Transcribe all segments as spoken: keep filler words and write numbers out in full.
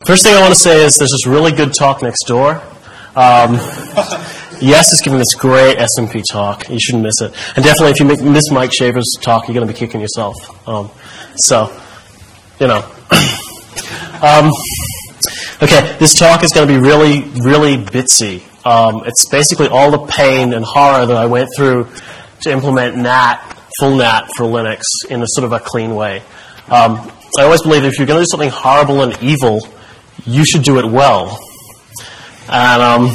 First thing I want to say is there's this really good talk next door. Um, Yes is giving this great S M P talk. You shouldn't miss it. And definitely, if you make, miss Mike Shaver's talk, you're going to be kicking yourself. Um, so, you know. um, okay, this talk is going to be really, really bitsy. Um, it's basically all the pain and horror that I went through to implement N A T, full N A T for Linux in a sort of a clean way. Um, I always believe that if you're going to do something horrible and evil, you should do it well. And um,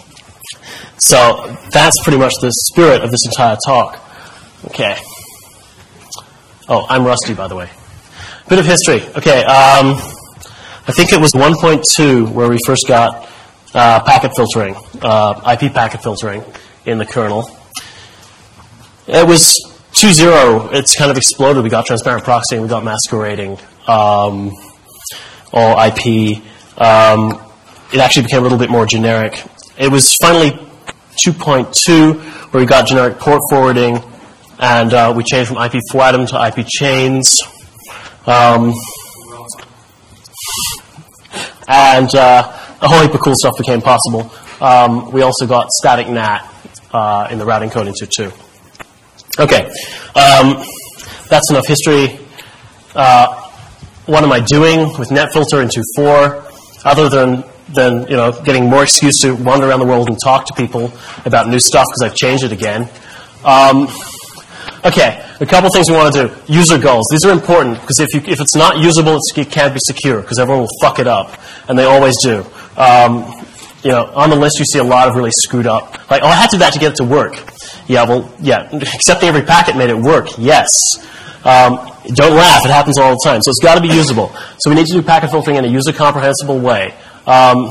so that's pretty much the spirit of this entire talk. Okay. Oh, I'm Rusty, by the way. Bit of history. Okay, um, I think it was one point two where we first got uh, packet filtering, uh, I P packet filtering in the kernel. It was two point oh. It's kind of exploded. We got transparent proxying. We got masquerading. Um, all I P. Um, it actually became a little bit more generic. It was finally two point two where we got generic port forwarding, and uh, we changed from I P FWATM to I P chains. Um, and uh, a whole heap of cool stuff became possible. Um, we also got static N A T uh, in the routing code in two point two. Okay, um, that's enough history. Uh, what am I doing with NetFilter in two point four, other than, than you know, getting more excuse to wander around the world and talk to people about new stuff because I've changed it again? Um, okay, a couple things we want to do. User goals. These are important because if, you, if it's not usable, it's, it can't be secure because everyone will fuck it up, and they always do. Um, you know, on the list you see a lot of really screwed up. Like, oh, I had to do that to get it to work. Yeah, well, yeah, accepting every packet made it work, yes. Um, don't laugh, it happens all the time. So it's got to be usable. So we need to do packet filtering in a user-comprehensible way. Um,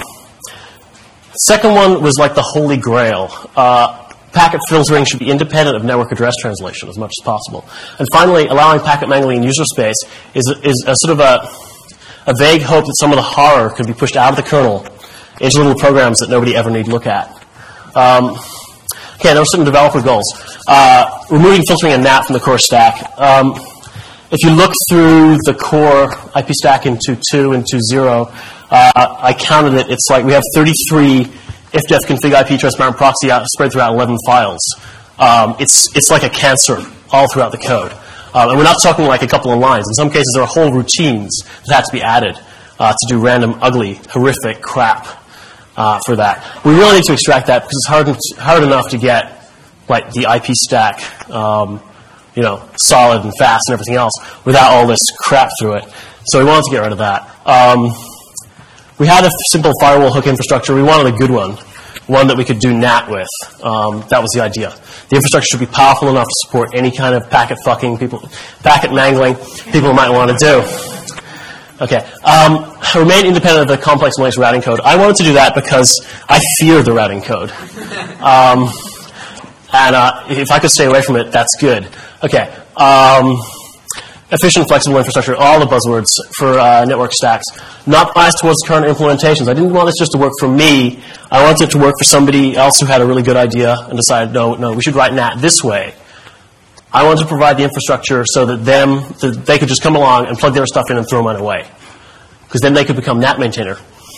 second one was like the holy grail. Uh, packet filtering should be independent of network address translation as much as possible. And finally, allowing packet mangling in user space is, is a sort of a, a vague hope that some of the horror could be pushed out of the kernel into little programs that nobody ever need look at. Um, Okay, there were certain developer goals. Uh, removing filtering and N A T from the core stack. Um, if you look through the core I P stack in two point two and two point zero, uh, I counted it. It's like we have thirty-three ifdef config I P transparent proxy out, spread throughout eleven files. Um, it's, it's like a cancer all throughout the code. Um, and we're not talking like a couple of lines. In some cases, there are whole routines that have to be added uh, to do random, ugly, horrific crap. Uh, for that. We really need to extract that because it's hard, hard enough to get like the I P stack um, you know, solid and fast and everything else without all this crap through it. So we wanted to get rid of that. Um, we had a simple firewall hook infrastructure. We wanted a good one, one that we could do N A T with. Um, that was the idea. The infrastructure should be powerful enough to support any kind of packet fucking, people, packet mangling people might want to do. Okay, um, remain independent of the complex Linux routing code. I wanted to do that because I fear the routing code. Um, and uh, if I could stay away from it, that's good. Okay, um, efficient, flexible infrastructure, all the buzzwords for uh, network stacks. Not biased towards current implementations. I didn't want this just to work for me. I wanted it to work for somebody else who had a really good idea and decided, no, no, we should write N A T this way. I wanted to provide the infrastructure so that them, that they could just come along and plug their stuff in and throw mine away. Because then they could become N A T maintainer.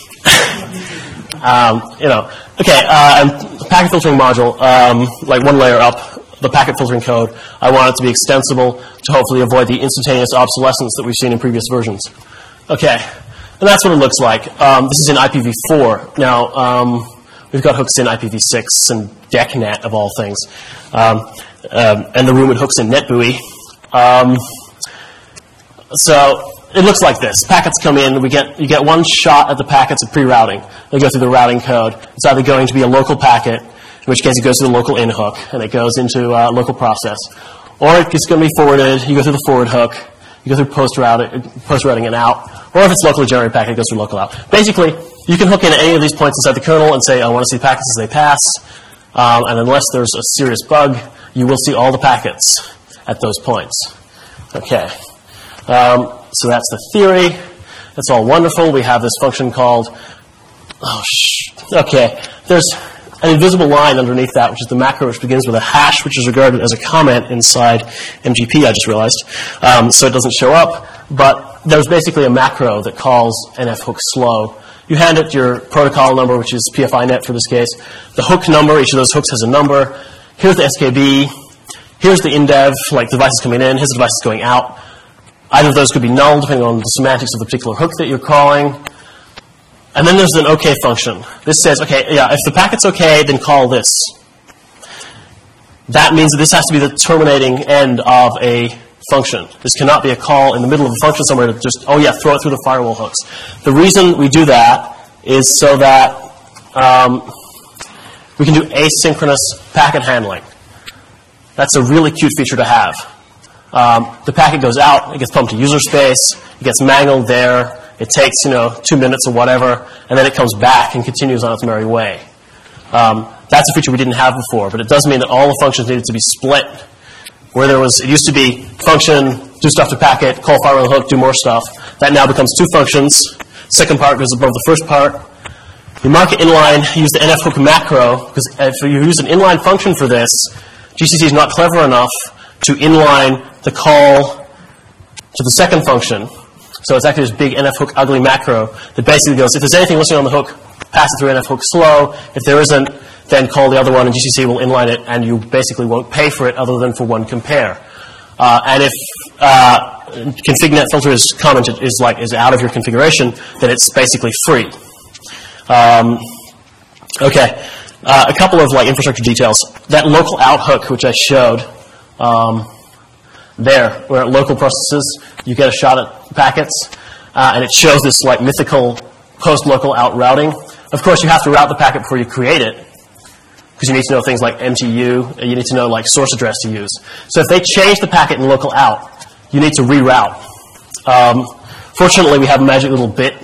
um, you know, okay, uh, and the packet filtering module, um, like one layer up, the packet filtering code, I want it to be extensible to hopefully avoid the instantaneous obsolescence that we've seen in previous versions. Okay, and that's what it looks like. Um, this is in I P v four. Now, um, we've got hooks in I P v six and DECnet of all things. Um, Um, and the rumored hooks in NetBUI. Um, so it looks like this. Packets come in. We get you get one shot at the packets at pre-routing. They go through the routing code. It's either going to be a local packet, in which case it goes to the local in hook, and it goes into a local process. Or it's going to be forwarded. You go through the forward hook. You go through post-routing, post-routing and out. Or if it's locally generated packet, it goes through local out. Basically, you can hook in at any of these points inside the kernel and say, I want to see packets as they pass. Um, and unless there's a serious bug, you will see all the packets at those points. Okay. Um, so that's the theory. That's all wonderful. We have this function called, oh, shh. Okay. There's an invisible line underneath that, which is the macro, which begins with a hash, which is regarded as a comment inside M G P, I just realized. Um, so it doesn't show up. but there's basically a macro that calls nfhook slow. You hand it your protocol number, which is P F I net for this case, the hook number, each of those hooks has a number. Here's the S K B. Here's the indev, like devices coming in. Here's the devices going out. Either of those could be null, depending on the semantics of the particular hook that you're calling. And then there's an OK function. This says, okay, yeah, if the packet's OK, then call this. That means that this has to be the terminating end of a function. This cannot be a call in the middle of a function somewhere to just, oh yeah, throw it through the firewall hooks. The reason we do that is so that um, we can do asynchronous packet handling. That's a really cute feature to have. Um, the packet goes out, it gets pumped to user space, it gets mangled there, it takes, you know, two minutes or whatever, and then it comes back and continues on its merry way. Um, that's a feature we didn't have before, but it does mean that all the functions needed to be split. Where there was, it used to be function, do stuff to packet, call firewall hook, do more stuff. That now becomes two functions. Second part goes above the first part. You mark it inline, use the nfhook macro, because if you use an inline function for this, G C C is not clever enough to inline the call to the second function. So it's actually this big nfhook ugly macro that basically goes, if there's anything listening on the hook, pass it through nfhook slow. If there isn't, then call the other one, and G C C will inline it, and you basically won't pay for it other than for one compare. Uh, and if uh, config.net filter is commented is like is out of your configuration, then it's basically free. Um, okay, uh, a couple of like infrastructure details. That local out hook, which I showed um, there, where local processes, you get a shot at packets, uh, and it shows this like mythical post-local out routing. Of course, you have to route the packet before you create it, because you need to know things like M T U, and you need to know like source address to use. So if they change the packet in local out, you need to reroute. Um, fortunately, we have a magic little bit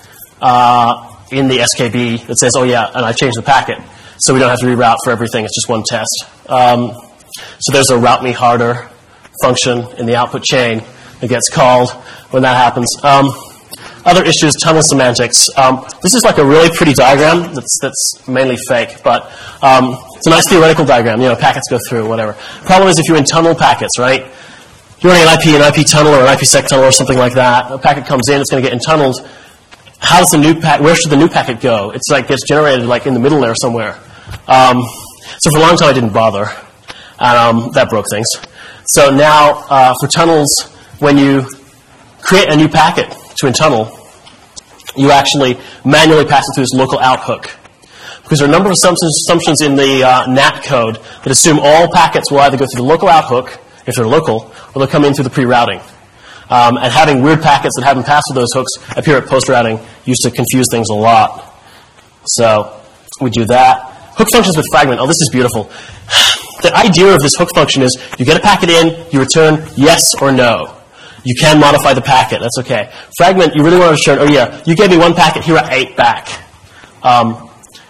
uh, in the S K B that says, oh yeah, and I changed the packet, so we don't have to reroute for everything. It's just one test. Um, so there's a route me harder function in the output chain that gets called when that happens. Um, Other issues, tunnel semantics. Um, this is like a really pretty diagram that's, that's mainly fake, but um, it's a nice theoretical diagram. You know, packets go through, whatever. Problem is if you're in tunnel packets, right? You're running an I P, an I P tunnel or an I P sec tunnel or something like that. A packet comes in, it's going to get entunneled. How does the new pack? Where should the new packet go? It's like gets generated like in the middle there somewhere. Um, so for a long time I didn't bother, and um, that broke things. So now uh, for tunnels, when you create a new packet to entunnel, you actually manually pass it through this local out hook. Because there are a number of assumptions in the uh, N A T code that assume all packets will either go through the local out hook, if they're local, or they'll come in through the pre-routing. Um, and having weird packets that haven't passed through those hooks appear at post-routing used to confuse things a lot. So we do that. Hook functions with fragment. Oh, this is beautiful. The idea of this hook function is you get a packet in, you return yes or no. You can modify the packet. That's okay. Fragment, you really want to return, oh yeah, you gave me one packet, here are eight back. Um,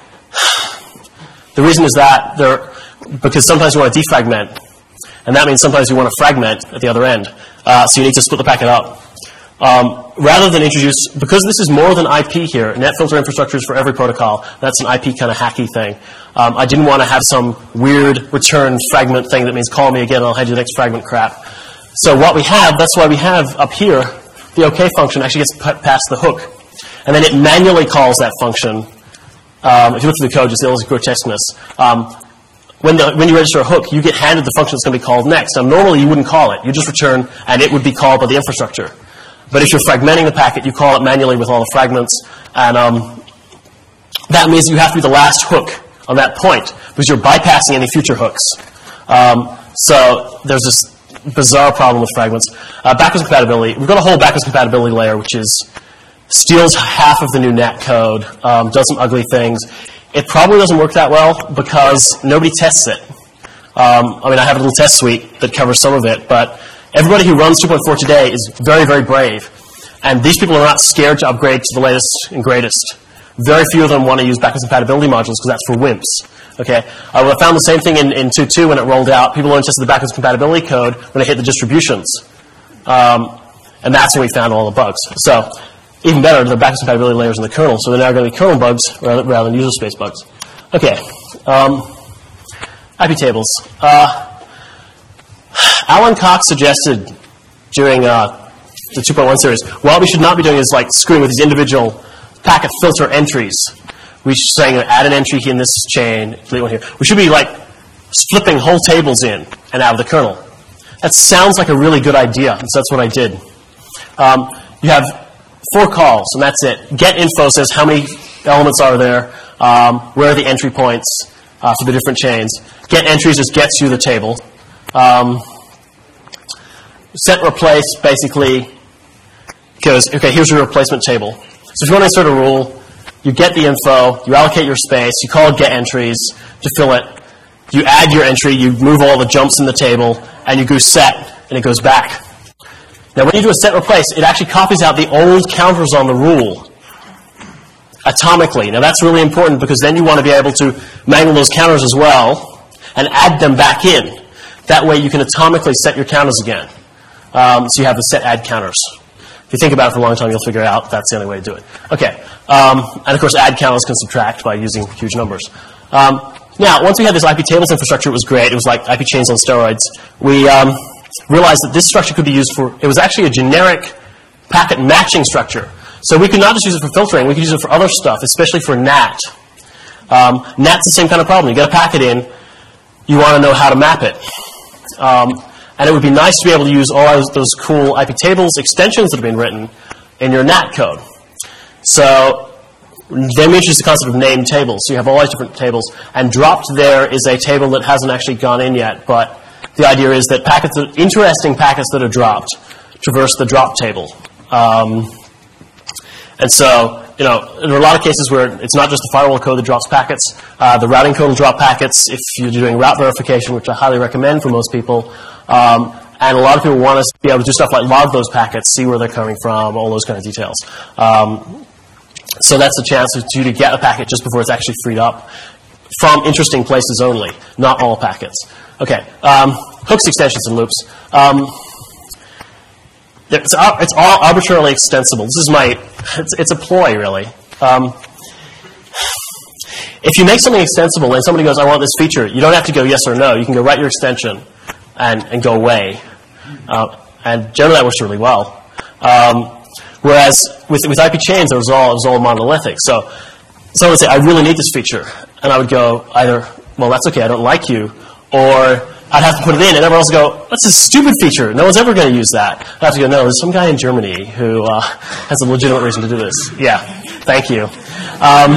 the reason is that there, because sometimes you want to defragment, and that means sometimes you want to fragment at the other end. Uh, so you need to split the packet up. Um, rather than introduce, because this is more than I P here, NetFilter infrastructure is for every protocol. That's an I P kind of hacky thing. Um, I didn't want to have some weird return fragment thing that means call me again and I'll hand you the next fragment crap. So what we have, that's why we have up here, the OK function actually gets put past the hook. And then it manually calls that function. Um, if you look through the code, you see all this grotesqueness. Um, when, the, when you register a hook, you get handed the function that's going to be called next. Now, normally you wouldn't call it. You just return, and it would be called by the infrastructure. But if you're fragmenting the packet, you call it manually with all the fragments. And um, that means you have to be the last hook on that point, because you're bypassing any future hooks. Um, so there's this bizarre problem with fragments. Uh, backwards compatibility. We've got a whole backwards compatibility layer, which is steals half of the new N A T code, um, does some ugly things. It probably doesn't work that well because nobody tests it. Um, I mean, I have a little test suite that covers some of it, but everybody who runs two point four today is very, very brave. And these people are not scared to upgrade to the latest and greatest. Very few of them want to use backwards compatibility modules because that's for wimps. Okay, uh, well, I found the same thing in, in two point two when it rolled out. People only tested the backwards compatibility code when they hit the distributions. Um, and that's when we found all the bugs. So even better, the backwards compatibility layers in the kernel, so they're now going to be kernel bugs rather, rather than user space bugs. Okay, um, I P tables. Uh, Alan Cox suggested during uh, the two point one series, what we should not be doing is like screwing with these individual packet filter entries. We should saying add an entry in this chain, delete one here. We should be like flipping whole tables in and out of the kernel. That sounds like a really good idea, and so that's what I did. Um, you have four calls, and that's it. Get info says how many elements are there, um, where are the entry points uh, for the different chains. Get entries just gets you the table. Um, set replace basically goes, okay, here's your replacement table. So if you want to insert a rule, you get the info, you allocate your space, you call get entries to fill it, you add your entry, you move all the jumps in the table, and you go set, and it goes back. Now, when you do a set replace, it actually copies out the old counters on the rule atomically. Now, that's really important because then you want to be able to mangle those counters as well and add them back in. That way, you can atomically set your counters again. Um, so you have the set add counters. If you think about it for a long time, you'll figure out that's the only way to do it. Okay. Um, and, of course, add counters can subtract by using huge numbers. Um, now, once we had this I P tables infrastructure, it was great. It was like I P chains on steroids. We um, realized that this structure could be used for, it was actually a generic packet matching structure. So we could not just use it for filtering, we could use it for other stuff, especially for N A T. Um, N A T's the same kind of problem. You get a packet in, you want to know how to map it. Um, and it would be nice to be able to use all those, those cool I P tables extensions that have been written in your N A T code. So then we introduced the concept of named tables. So you have all these different tables, and dropped there is a table that hasn't actually gone in yet, but the idea is that packets, that, interesting packets that are dropped traverse the drop table. Um, and so, you know, there are a lot of cases where it's not just the firewall code that drops packets. Uh, the routing code will drop packets if you're doing route verification, which I highly recommend for most people. Um, and a lot of people want us to be able to do stuff like log those packets, see where they're coming from, all those kind of details. Um, so that's a chance for you to get a packet just before it's actually freed up from interesting places only, not all packets. Okay, um, hooks, extensions, and loops. Um, it's, it's all arbitrarily extensible. This is my, it's, it's a ploy, really. Um, if you make something extensible and somebody goes, I want this feature, you don't have to go yes or no. You can go write your extension and, and go away. Uh, and generally that works really well. Um, whereas with, with I P chains, it was all, it was all monolithic. So someone would say, I really need this feature. And I would go either, well, that's okay, I don't like you, or I'd have to put it in, and everyone else would go, that's a stupid feature. No one's ever going to use that. I'd have to go, no, there's some guy in Germany who uh, has a legitimate reason to do this. Yeah, thank you. Um,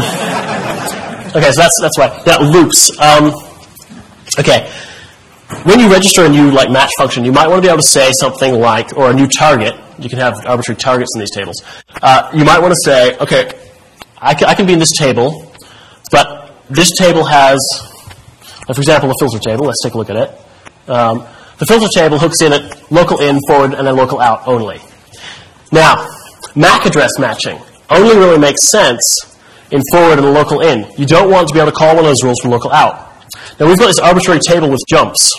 okay, so that's that's why. Now, loops. Um, okay, when you register a new like match function, you might want to be able to say something like, or a new target. You can have arbitrary targets in these tables. Uh, you might want to say, okay, I can, I can be in this table, but this table has, for example, a filter table. Let's take a look at it. Um, the filter table hooks in at local in, forward, and then local out only. Now, M A C address matching only really makes sense in forward and local in. You don't want to be able to call one of those rules from local out. Now, we've got this arbitrary table with jumps,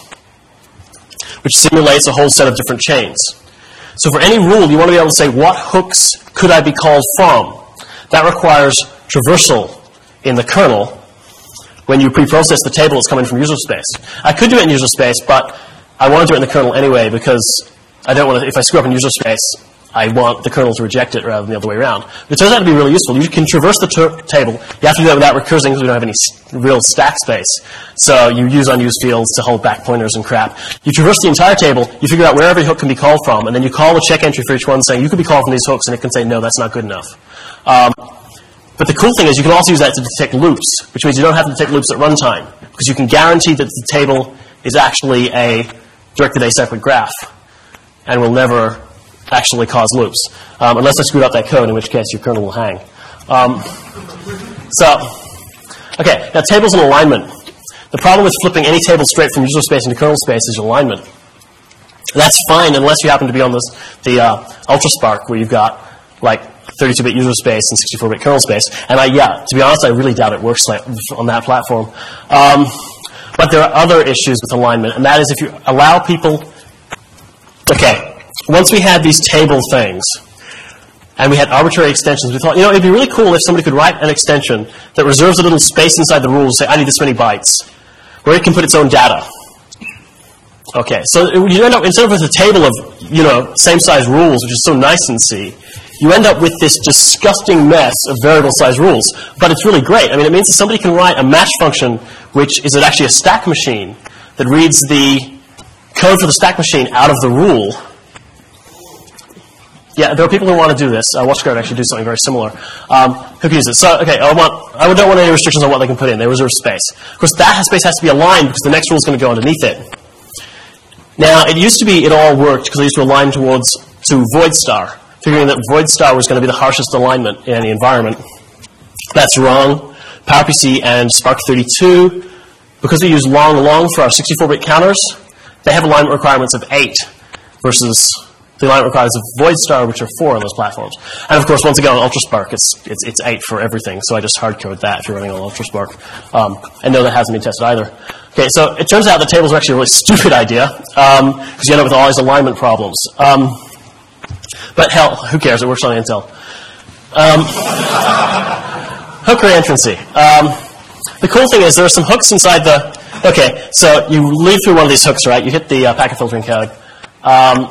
which simulates a whole set of different chains. So for any rule, you want to be able to say, what hooks could I be called from? That requires traversal in the kernel when you pre-process the table that's coming from user space. I could do it in user space, but I want to do it in the kernel anyway because I don't want to, if I screw up in user space, I want the kernel to reject it rather than the other way around. But it turns out to be really useful. You can traverse the ter- table. You have to do that without recursing because we don't have any s- real stack space. So you use unused fields to hold back pointers and crap. You traverse the entire table, you figure out where every hook can be called from, and then you call a check entry for each one saying, you could be called from these hooks, and it can say, no, that's not good enough. Um, But the cool thing is you can also use that to detect loops, which means you don't have to detect loops at runtime, because you can guarantee that the table is actually a directed acyclic graph and will never actually cause loops, um, unless I screwed up that code, in which case your kernel will hang. Um, so, okay, now tables and alignment. The problem with flipping any table straight from user space into kernel space is alignment. That's fine unless you happen to be on this the uh, UltraSpark, where you've got like thirty-two bit user space and sixty-four bit kernel space. And I, yeah, to be honest, I really doubt it works on that platform. Um, but there are other issues with alignment, and that is if you allow people... Okay, once we had these table things, and we had arbitrary extensions, we thought, you know, it'd be really cool if somebody could write an extension that reserves a little space inside the rules, say, I need this many bytes, where it can put its own data. Okay, so you end up, instead of with a table of, you know, same-size rules, which is so nice in C, you end up with this disgusting mess of variable-size rules. But it's really great. I mean, it means that somebody can write a match function, which is actually a stack machine, that reads the code for the stack machine out of the rule. Yeah, there are people who want to do this. Uh, WatchGuard actually do something very similar. Um, who can use it? So, okay, I want, I don't want any restrictions on what they can put in. They reserve space. Of course, that space has to be aligned because the next rule is going to go underneath it. Now, it used to be it all worked because I used to align towards to void star, figuring that void star was going to be the harshest alignment in any environment. That's wrong. PowerPC and Spark thirty-two, because we use long, long for our sixty-four bit counters, they have alignment requirements of eight versus the alignment requirements of void star, which are four on those platforms. And of course, once again, on UltraSpark, it's, it's, it's eight for everything, so I just hard code that if you're running on UltraSpark. Um, and no, that hasn't been tested either. Okay, so it turns out the tables are actually a really stupid idea, because um, you end up with all these alignment problems. Um, but hell, who cares? It works on Intel. Um, hook reentrancy. Um, the cool thing is there are some hooks inside the... Okay, so you lead through one of these hooks, right? You hit the uh, packet filtering code. Um,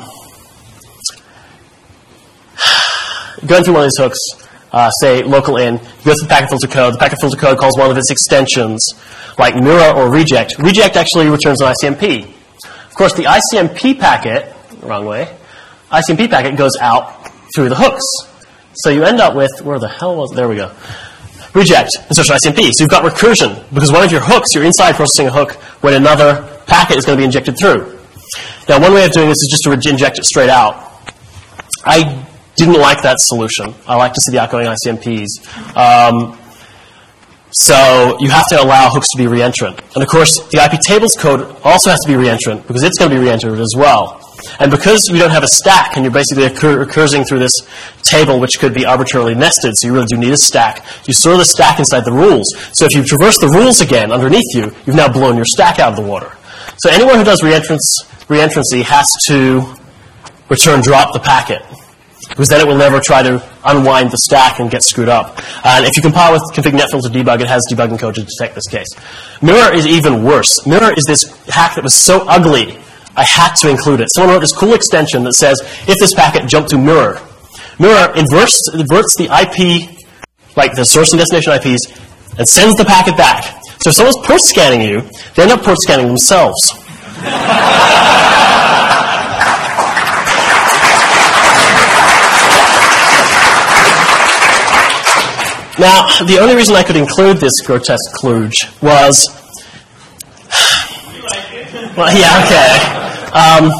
going through one of these hooks, uh, say local in, you go through the packet filter code. The packet filter code calls one of its extensions, like mirror or reject. Reject actually returns an I C M P. Of course, the I C M P packet, wrong way, I C M P packet goes out through the hooks. So you end up with, where the hell was, there we go, reject insertion I C M P. So you've got recursion, because one of your hooks, you're inside processing a hook when another packet is going to be injected through. Now, one way of doing this is just to inject it straight out. I didn't like that solution. I like to see the outgoing I C M Ps. Um, so you have to allow hooks to be reentrant. And of course, the I P tables code also has to be reentrant because it's going to be reentered as well. And because we don't have a stack and you're basically recur recursing through this table which could be arbitrarily nested, so you really do need a stack, you store the stack inside the rules. So if you traverse the rules again underneath you, you've now blown your stack out of the water. So anyone who does reentrance, reentrancy has to return drop the packet, because then it will never try to unwind the stack and get screwed up. And if you compile with config netfilter debug, it has debugging code to detect this case. Mirror is even worse. Mirror is this hack that was so ugly, I had to include it. Someone wrote this cool extension that says, if this packet jumped to mirror, mirror inverts, inverts the I P, like the source and destination I Ps, and sends the packet back. So if someone's port scanning you, they end up port scanning themselves. Now, the only reason I could include this grotesque kludge was... Well, yeah, okay. Um,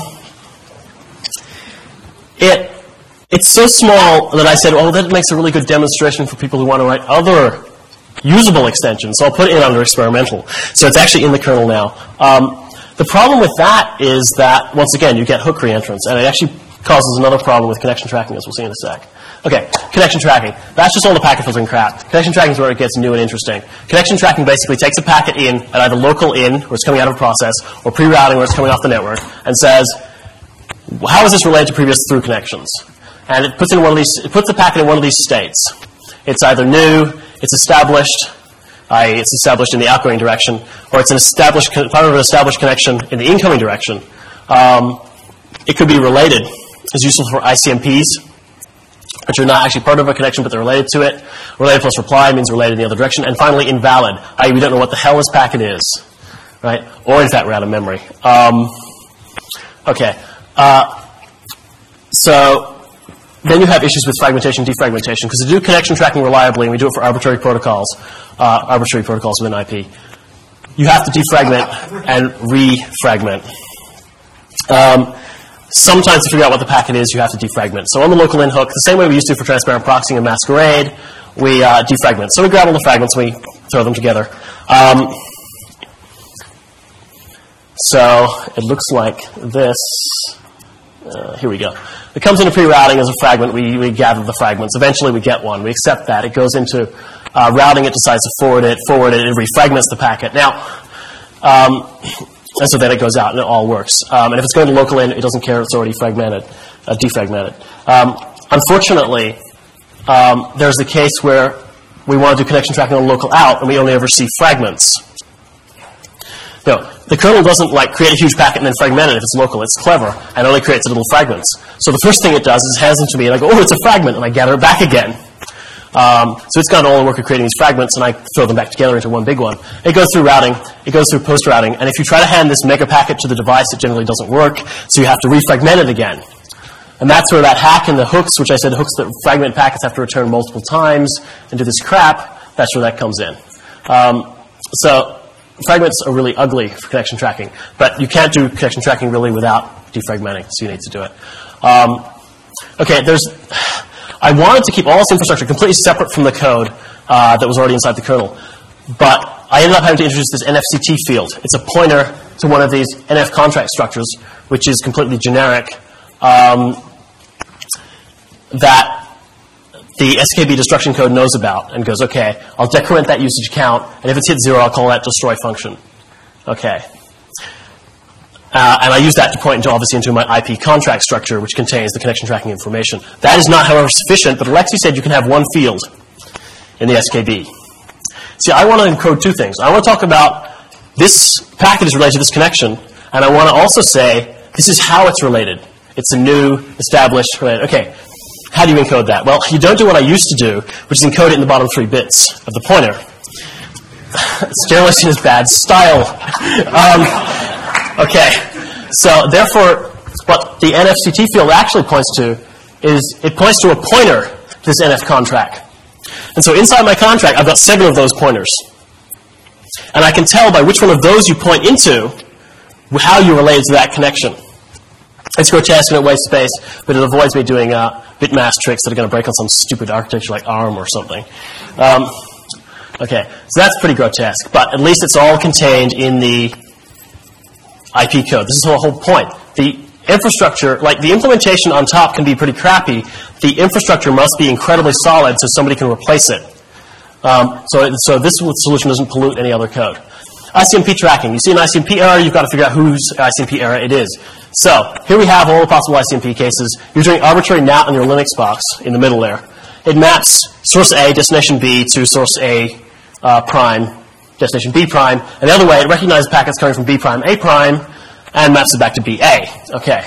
it, it's so small that I said, well, that makes a really good demonstration for people who want to write other usable extensions, so I'll put it in under experimental. So it's actually in the kernel now. Um, the problem with that is that, once again, you get hook reentrance, and it actually causes another problem with connection tracking, as we'll see in a sec. Okay, connection tracking. That's just all the packet filtering crap. Connection tracking is where it gets new and interesting. Connection tracking basically takes a packet in at either local in, where it's coming out of a process, or pre-routing, where it's coming off the network, and says, how is this related to previous through connections? And it puts in one of these. It puts the packet in one of these states. It's either new, it's established, that is, it's established in the outgoing direction, or it's an established part of an established connection in the incoming direction. Um, it could be related. It's useful for I C M Ps, which are not actually part of a connection, but they're related to it. Related plus reply means related in the other direction. And finally, invalid, that is we don't know what the hell this packet is, right? Or, in fact, we're out of memory. Um, okay. Uh, so then you have issues with fragmentation, defragmentation, because to do connection tracking reliably, and we do it for arbitrary protocols, uh, arbitrary protocols within I P, you have to defragment and refragment. Um, Sometimes to figure out what the packet is, you have to defragment. So on the local in hook, the same way we used to for transparent proxying and masquerade, we uh, defragment. So we grab all the fragments, we throw them together. Um, so it looks like this. Uh, here we go. It comes into pre-routing as a fragment. We, we gather the fragments. Eventually we get one. We accept that. It goes into uh, routing. It decides to forward it, forward it. It refragments the packet. Now, um, and so then it goes out and it all works. Um, and if it's going to local in, it doesn't care. It's already fragmented, uh, defragmented. Um, unfortunately, um, there's the case where we want to do connection tracking on local out, and we only ever see fragments. No, the kernel doesn't like create a huge packet and then fragment it if it's local. It's clever and only creates little fragments. So the first thing it does is hands them to me, and I go, oh, it's a fragment, and I gather it back again. Um, so it's got all the work of creating these fragments, and I throw them back together into one big one. It goes through routing. It goes through post-routing. And if you try to hand this mega packet to the device, it generally doesn't work, so you have to refragment it again. And that's where that hack in the hooks, which I said hooks that fragment packets have to return multiple times and do this crap, that's where that comes in. Um, so fragments are really ugly for connection tracking, but you can't do connection tracking really without defragmenting, so you need to do it. Um, okay, there's... I wanted to keep all this infrastructure completely separate from the code uh, that was already inside the kernel. But I ended up having to introduce this N F C T field. It's a pointer to one of these N F contract structures, which is completely generic, um, that the S K B destruction code knows about and goes, okay, I'll decrement that usage count, and if it's hit zero, I'll call that destroy function. Okay. Uh, and I use that to point into, obviously, into my I P contract structure, which contains the connection tracking information. That is not, however, sufficient, but Alexi said you can have one field in the S K B. See, I want to encode two things. I want to talk about this packet is related to this connection, and I want to also say this is how it's related. It's a new, established, related. Okay, how do you encode that? Well, you don't do what I used to do, which is encode it in the bottom three bits of the pointer. It's generally seen as bad style. Um, Okay, so therefore, what the N F C T field actually points to is it points to a pointer to this N F contract. And so inside my contract, I've got seven of those pointers. And I can tell by which one of those you point into how you relate to that connection. It's grotesque and it wastes space, but it avoids me doing uh, bitmask tricks that are going to break on some stupid architecture like ARM or something. Um, okay, so that's pretty grotesque, but at least it's all contained in the I P code. This is the whole point. The infrastructure, like the implementation on top can be pretty crappy. The infrastructure must be incredibly solid so somebody can replace it. Um, so, so this solution doesn't pollute any other code. I C M P tracking. You see an I C M P error, you've got to figure out whose I C M P error it is. So here we have all the possible I C M P cases. You're doing arbitrary N A T on your Linux box in the middle there. It maps source A, destination B, to source A uh, prime, destination B prime, and the other way, it recognizes packets coming from B prime, A prime, and maps it back to B A. Okay.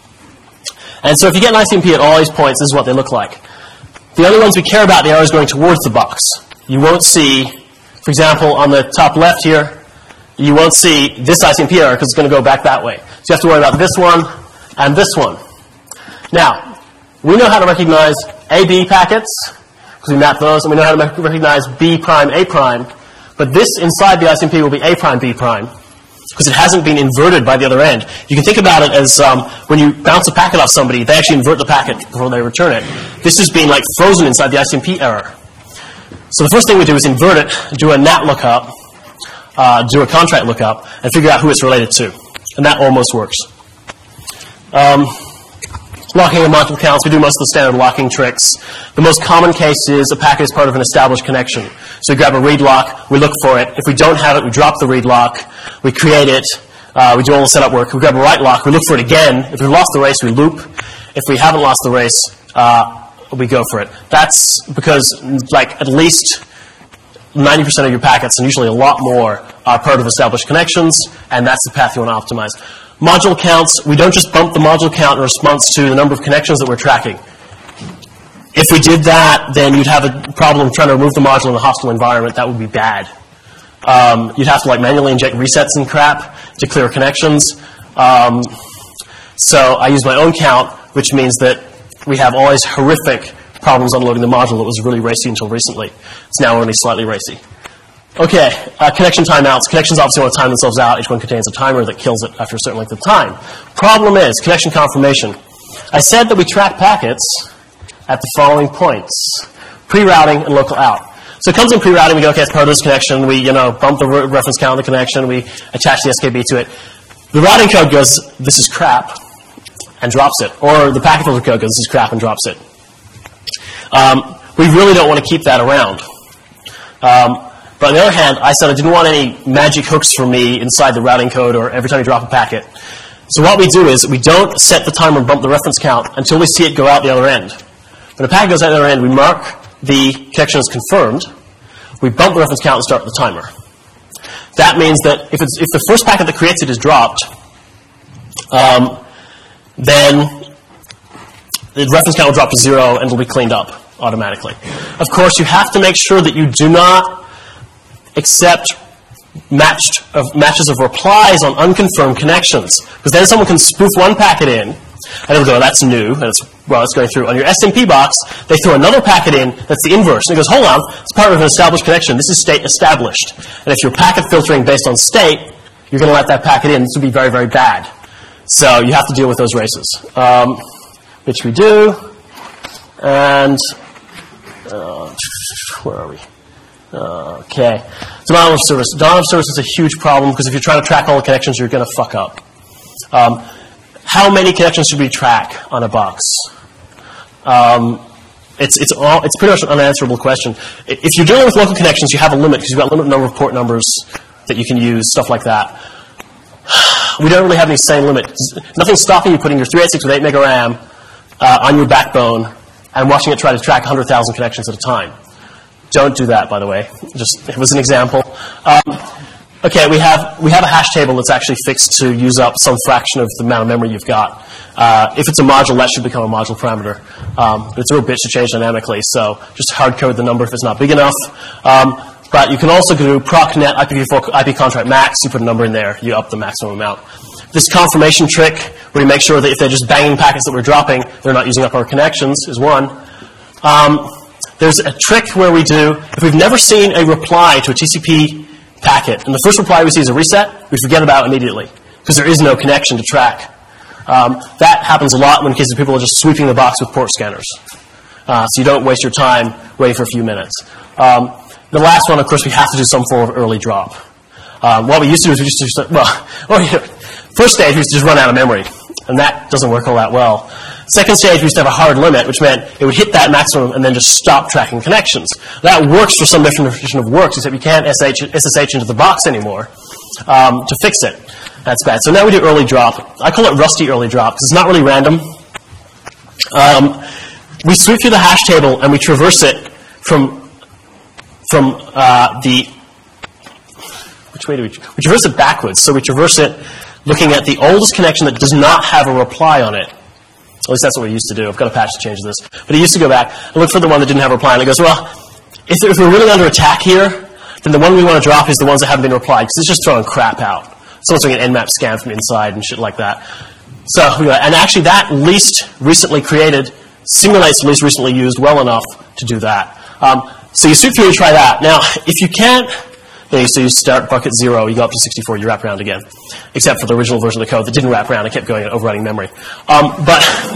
And so if you get an I C M P at all these points, this is what they look like. The only ones we care about, the arrows going towards the box. You won't see, for example, on the top left here, you won't see this I C M P error because it's going to go back that way. So you have to worry about this one and this one. Now, we know how to recognize A B packets, because we map those, and we know how to recognize B prime, A prime. But this inside the I C M P will be A prime, B prime, because it hasn't been inverted by the other end. You can think about it as um, when you bounce a packet off somebody, they actually invert the packet before they return it. This is being like frozen inside the I C M P error. So the first thing we do is invert it, do a N A T lookup, uh, do a contract lookup, and figure out who it's related to. And that almost works. Um, Locking and module counts, we do most of the standard locking tricks. The most common case is a packet is part of an established connection. So we grab a read lock, we look for it. If we don't have it, we drop the read lock, we create it, uh, we do all the setup work. We grab a write lock, we look for it again. If we've lost the race, we loop. If we haven't lost the race, uh, we go for it. That's because like at least ninety percent of your packets, and usually a lot more, are part of established connections, and that's the path you want to optimize. Module counts, we don't just bump the module count in response to the number of connections that we're tracking. If we did that, then you'd have a problem trying to remove the module in a hostile environment. That would be bad. Um, you'd have to like manually inject resets and crap to clear connections. Um, so I use my own count, which means that we have all these horrific problems unloading the module that was really racy until recently. It's now only slightly racy. Okay, uh, connection timeouts. Connections obviously want to time themselves out. Each one contains a timer that kills it after a certain length of time. Problem is, connection confirmation. I said that we track packets at the following points: pre-routing and local out. So it comes in pre-routing, we go, okay, it's part of this connection. We, you know, bump the re reference count of the connection. We attach the S K B to it. The routing code goes, this is crap, and drops it. Or the packet filter code goes, this is crap, and drops it. Um, we really don't want to keep that around. Um, But on the other hand, I said I didn't want any magic hooks for me inside the routing code or every time you drop a packet. So what we do is we don't set the timer and bump the reference count until we see it go out the other end. When a packet goes out the other end, we mark the connection as confirmed, we bump the reference count and start the timer. that means that if, it's, if the first packet that creates it is dropped, um, then the reference count will drop to zero and it'll be cleaned up automatically. Of course, you have to make sure that you do not accept matched of matches of replies on unconfirmed connections, because then someone can spoof one packet in, and it'll go, that's new, and it's, well, it's going through. On your S M P box, they throw another packet in that's the inverse, and it goes, hold on, it's part of an established connection. This is state established. And if you're packet filtering based on state, you're going to let that packet in. This would be very, very bad. So you have to deal with those races, um, which we do. And uh, where are we? Uh, okay. Denial of service. Denial of service is a huge problem because if you're trying to track all the connections, you're going to fuck up. Um, how many connections should we track on a box? Um, it's it's all it's pretty much an unanswerable question. If you're dealing with local connections, you have a limit because you've got a limited number of port numbers that you can use, stuff like that. We don't really have any same limit. Nothing's stopping you putting your three eighty-six with eight mega RAM uh, on your backbone and watching it try to track one hundred thousand connections at a time. Don't do that, by the way. Just it was an example. Um, okay, we have we have a hash table that's actually fixed to use up some fraction of the amount of memory you've got. Uh, if it's a module, that should become a module parameter. Um, but it's a real bitch to change dynamically, so just hard code the number if it's not big enough. Um, but you can also do procnet I P v four I P contract max. You put a number in there, you up the maximum amount. This confirmation trick, where you make sure that if they're just banging packets that we're dropping, they're not using up our connections, is one. Um, There's a trick where we do, if we've never seen a reply to a T C P packet, and the first reply we see is a reset, we forget about it immediately, because there is no connection to track. Um, that happens a lot when cases people are just sweeping the box with port scanners. Uh, so you don't waste your time waiting for a few minutes. Um, the last one, of course, we have to do some form of early drop. Um, what we used to do is we just, just well, oh, you know, first stage we used to just run out of memory, and that doesn't work all that well. Second stage, we used to have a hard limit, which meant it would hit that maximum and then just stop tracking connections. That works for some definition of works, except you can't S S H into the box anymore um, to fix it. That's bad. So now we do early drop. I call it rusty early drop because it's not really random. Um, we sweep through the hash table and we traverse it from from uh, the which way do we? We traverse it backwards. So we traverse it looking at the oldest connection that does not have a reply on it. At least that's what we used to do. I've got a patch to change this. But it used to go back and look for the one that didn't have a reply. And it goes, well, if, if we're really under attack here, then the one we want to drop is the ones that haven't been replied because it's just throwing crap out. Someone's doing an Nmap scan from inside and shit like that. So we go, and actually that least recently created simulates the least recently used well enough to do that. Um, so you sweep through and try that. Now, if you can't, you know, so you start bucket zero, you go up to sixty-four, you wrap around again. Except for the original version of the code that didn't wrap around, it kept going and overwriting memory. Um, but,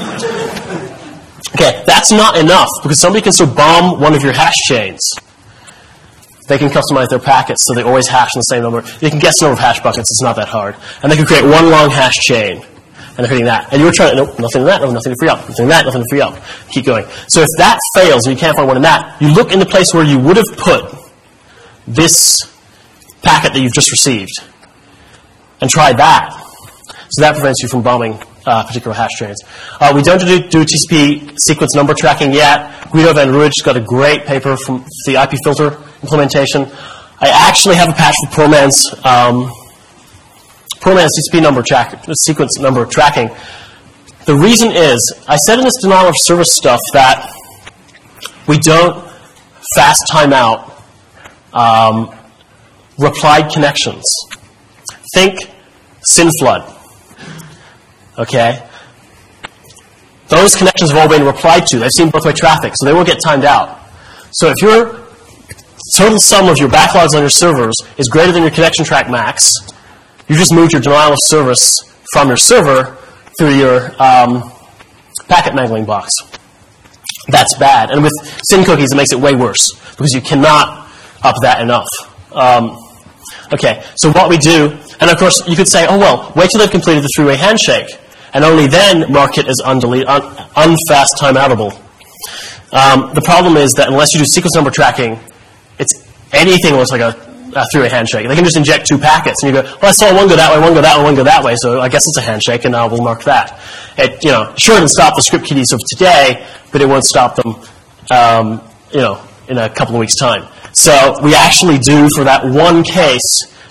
okay, that's not enough, because somebody can still bomb one of your hash chains. They can customize their packets so they always hash in the same number. You can guess the number of hash buckets, it's not that hard. And they can create one long hash chain. And they're hitting that. And you were trying to, nope, nothing in that, no, nothing to free up, nothing in that, nothing to free up. Keep going. So if that fails and you can't find one in that, you look in the place where you would have put this packet that you've just received and try that. So that prevents you from bombing uh, particular hash chains. Uh, we don't do, do T C P sequence number tracking yet. Guido van Ruij's got a great paper from the I P filter implementation. I actually have a patch for Perlman's um, Perlman's T C P number track, sequence number tracking. The reason is, I said in this denial of service stuff that we don't fast timeout um, replied connections. Think SynFlood. Okay? Those connections have all been replied to. They've seen both-way traffic, so they won't get timed out. So if your total sum of your backlogs on your servers is greater than your connection track max, you just moved your denial of service from your server through your um, packet mangling box. That's bad. And with SynCookies, it makes it way worse because you cannot up that enough. Um, okay, so what we do, and of course you could say, oh well, wait till they've completed the three-way handshake, and only then mark it as undelete, un, unfast timeoutable. Um, the problem is that unless you do sequence number tracking, it's anything looks like a a three-way handshake. They can just inject two packets, and you go, well, I saw one go that way, one go that way, one go that way, so I guess it's a handshake, and now we'll mark that. It, you know, sure, it'll stop the script kiddies of today, but it won't stop them, um, you know, in a couple of weeks' time. So we actually do, for that one case,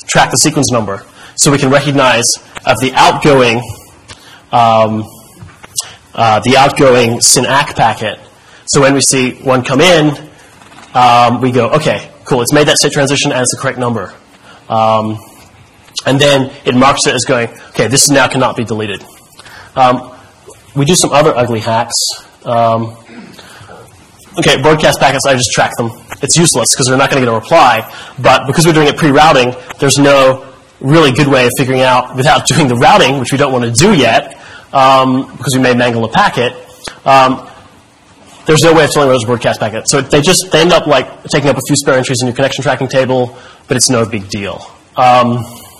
track the sequence number so we can recognize of the outgoing um, uh, the outgoing S Y N A C packet. So when we see one come in, um, we go, okay, cool, it's made that state transition and it's the correct number. Um, and then it marks it as going, okay, this now cannot be deleted. Um, we do some other ugly hacks. Um, okay, broadcast packets, I just track them. It's useless because they're not going to get a reply, but because we're doing it pre-routing, there's no really good way of figuring out, without doing the routing, which we don't want to do yet, um, because we may mangle the packet, um, there's no way of telling whether it's a broadcast packet. So they just, they end up like taking up a few spare entries in your connection tracking table, but it's no big deal. Um,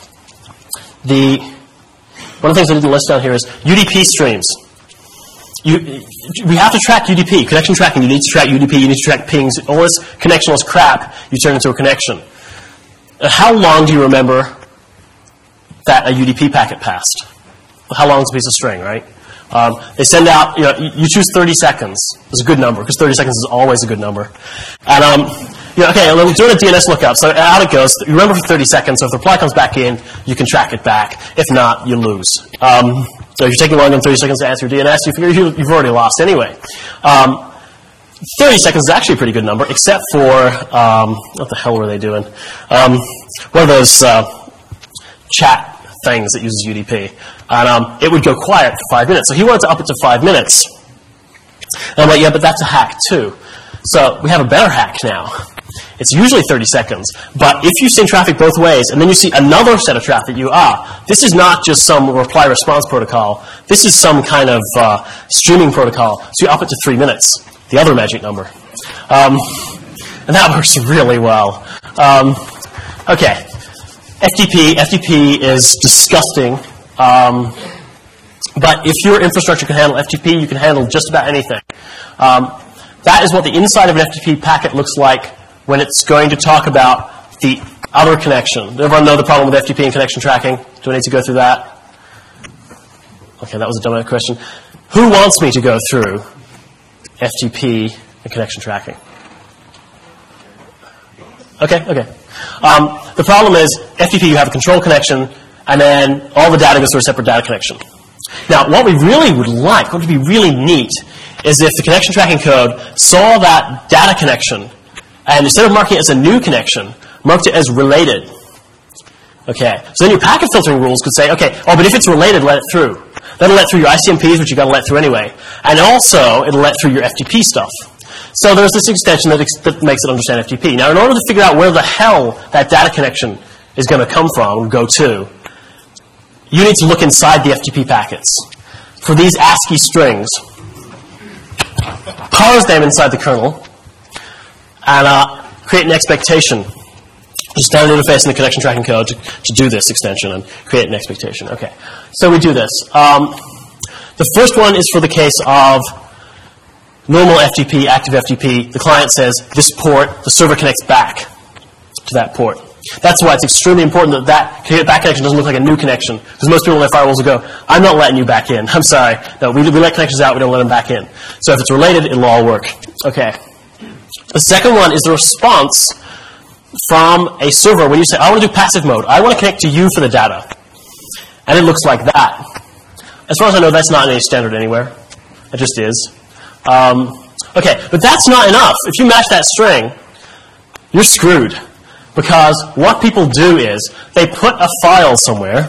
the, one of the things I didn't list down here is U D P streams. You, we have to track U D P, connection tracking. You need to track U D P, you need to track pings. All this connectionless crap, you turn into a connection. Uh, how long do you remember that a U D P packet passed? How long is a piece of string, right? Um, they send out, you know, you choose thirty seconds. It's a good number, because thirty seconds is always a good number. And, um, you know, okay, we're doing a D N S lookup, so out it goes. You remember for thirty seconds, so if the reply comes back in, you can track it back. If not, you lose. Um, so if you're taking longer than thirty seconds to answer D N S, you figure you, you've already lost anyway. Um, thirty seconds is actually a pretty good number, except for, um, what the hell were they doing? Um, one of those uh, chat things that uses U D P. And um, it would go quiet for five minutes. So he wanted to up it to five minutes. And I'm like, yeah, but that's a hack too. So we have a better hack now. It's usually thirty seconds. But if you send traffic both ways, and then you see another set of traffic, you, ah, this is not just some reply-response protocol. This is some kind of uh, streaming protocol. So you up it to three minutes, the other magic number. Um, and that works really well. Um, okay. F T P. F T P is disgusting. Um, but if your infrastructure can handle F T P, you can handle just about anything. Um, that is what the inside of an F T P packet looks like when it's going to talk about the other connection. Does everyone know the problem with F T P and connection tracking? Do I need to go through that? Okay, that was a dumb question. Who wants me to go through F T P and connection tracking? Okay, okay. Um, the problem is, F T P, you have a control connection, and then all the data goes through a separate data connection. Now, what we really would like, what would be really neat, is if the connection tracking code saw that data connection, and instead of marking it as a new connection, marked it as related. Okay, so then your packet filtering rules could say, okay, oh, but if it's related, let it through. That'll let through your I C M Ps, which you've got to let through anyway. And also, it'll let through your F T P stuff. So there's this extension that, ex that makes it understand F T P. Now, in order to figure out where the hell that data connection is going to come from, go to, you need to look inside the F T P packets for these ASCII strings, parse them inside the kernel, and uh, create an expectation. Just standard interface in the connection tracking code to, to do this extension and create an expectation. Okay, so we do this. Um, the first one is for the case of normal F T P, active F T P. The client says this port, the server connects back to that port. That's why it's extremely important that that back connection doesn't look like a new connection, because most people in their firewalls will go, I'm not letting you back in. I'm sorry. No, we, we let connections out. We don't let them back in. So if it's related, it'll all work. Okay. The second one is the response from a server when you say, I want to do passive mode. I want to connect to you for the data. And it looks like that. As far as I know, that's not in any standard anywhere. It just is. Um, okay, but that's not enough. If you match that string, you're screwed. Because what people do is they put a file somewhere.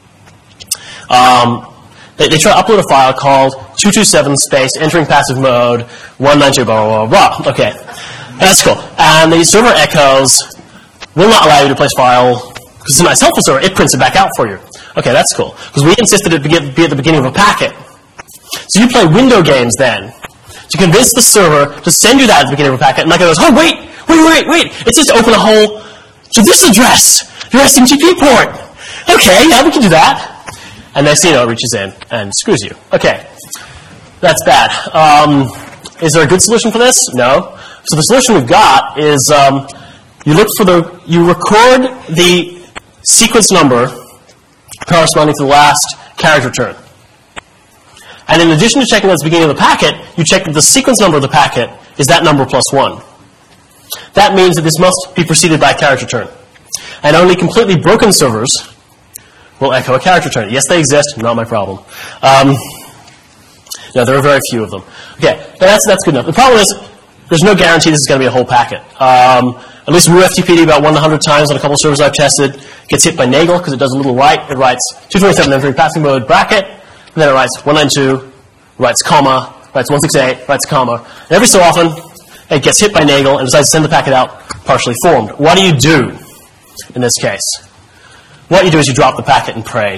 Um, they, they try to upload a file called two two seven space entering passive mode one ninety blah, blah, blah, blah. Okay, that's cool. And the server echoes will not allow you to place file, because it's a nice helpful server, it prints it back out for you. Okay, that's cool. Because we insisted it be at the beginning of a packet. So you play window games then to convince the server to send you that at the beginning of a packet, and like it goes, oh, wait, wait, wait, wait. It says to open a hole to this address, your S M T P port. Okay, yeah, we can do that. And next thing you know, it reaches in and screws you. Okay, that's bad. Um, is there a good solution for this? No. So the solution we've got is um, you look for the, you record the sequence number corresponding to the last carriage return. And in addition to checking at the beginning of the packet, you check that the sequence number of the packet is that number plus one. That means that this must be preceded by a carriage return. And only completely broken servers will echo a character return. Yes, they exist, not my problem. Um, no, there are very few of them. Okay, that's, that's good enough. The problem is, there's no guarantee this is going to be a whole packet. Um, at least Ru F T P D about one hundred times on a couple of servers I've tested gets hit by Nagel because it does a little write. It writes two twenty-seven entering passing mode bracket, and then it writes one ninety-two, writes comma, writes one sixty-eight, writes comma. And every so often, it gets hit by Nagel and decides to send the packet out partially formed. What do you do in this case? What you do is you drop the packet and pray.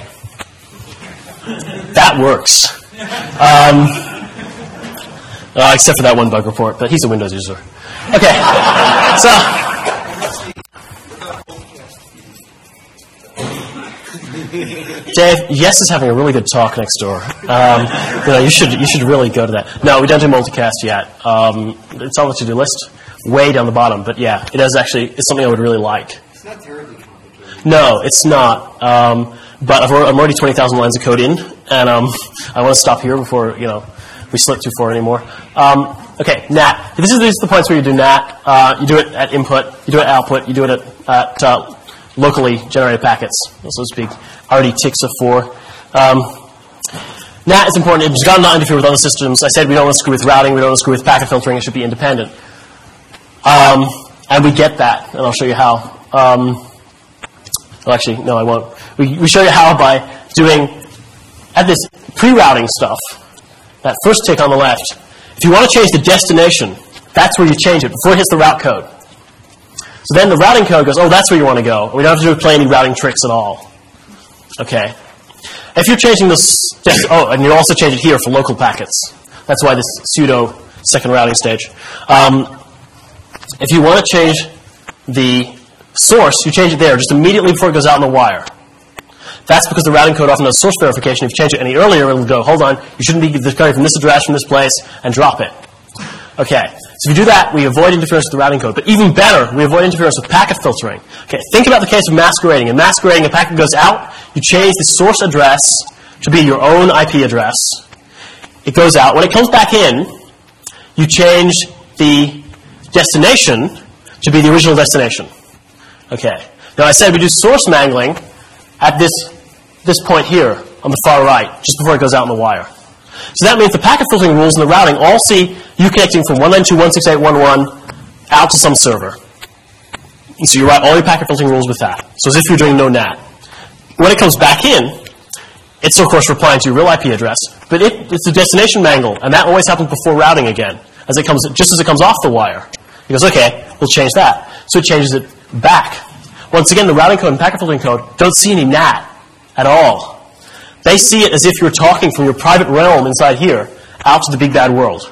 That works. Um, uh, except for that one bug report, but he's a Windows user. Okay, so... Dave, Yes is having a really good talk next door. Um, you know, you should you should really go to that. No, we don't do multicast yet. Um, it's on the to-do list, way down the bottom. But yeah, it is actually it's something I would really like. It's not terribly complicated. No, it's not. Um, but I've, I'm already twenty thousand lines of code in, and um, I want to stop here before you know we slip too far anymore. Um, okay, N A T. This is, these are the points where you do N A T. Uh, you do it at input. You do it at output. You do it at, at uh, locally generated packets, so to speak. Already ticks of four. Um, N A T is important. It's got to not interfere with other systems. I said we don't want to screw with routing. We don't want to screw with packet filtering. It should be independent. Um, and we get that, and I'll show you how. Um, well, actually, no, I won't. We, we show you how by doing, at this pre-routing stuff, that first tick on the left, if you want to change the destination, that's where you change it, before it hits the route code. So then the routing code goes, oh, that's where you want to go. We don't have to do, play any routing tricks at all. Okay. If you're changing this, oh, and you also change it here for local packets. That's why this pseudo second routing stage. Um, if you want to change the source, you change it there just immediately before it goes out on the wire. That's because the routing code often does source verification. If you change it any earlier, it'll go, hold on, you shouldn't be coming from this address, from this place, and drop it. Okay. So if you do that, we avoid interference with the routing code. But even better, we avoid interference with packet filtering. Okay, think about the case of masquerading. In masquerading, a packet goes out, you change the source address to be your own I P address. It goes out. When it comes back in, you change the destination to be the original destination. Okay. Now I said we do source mangling at this, this point here on the far right, just before it goes out on the wire. So that means the packet filtering rules and the routing all see you connecting from one ninety-two dot one sixty-eight dot eleven out to some server. And so you write all your packet filtering rules with that. So as if you're doing no N A T. When it comes back in, it's of course replying to your real I P address, but it, it's a destination mangle, and that always happens before routing again, as it comes just as it comes off the wire. He goes, okay, we'll change that. So it changes it back. Once again, the routing code and packet filtering code don't see any N A T at all. They see it as if you're talking from your private realm inside here out to the big bad world.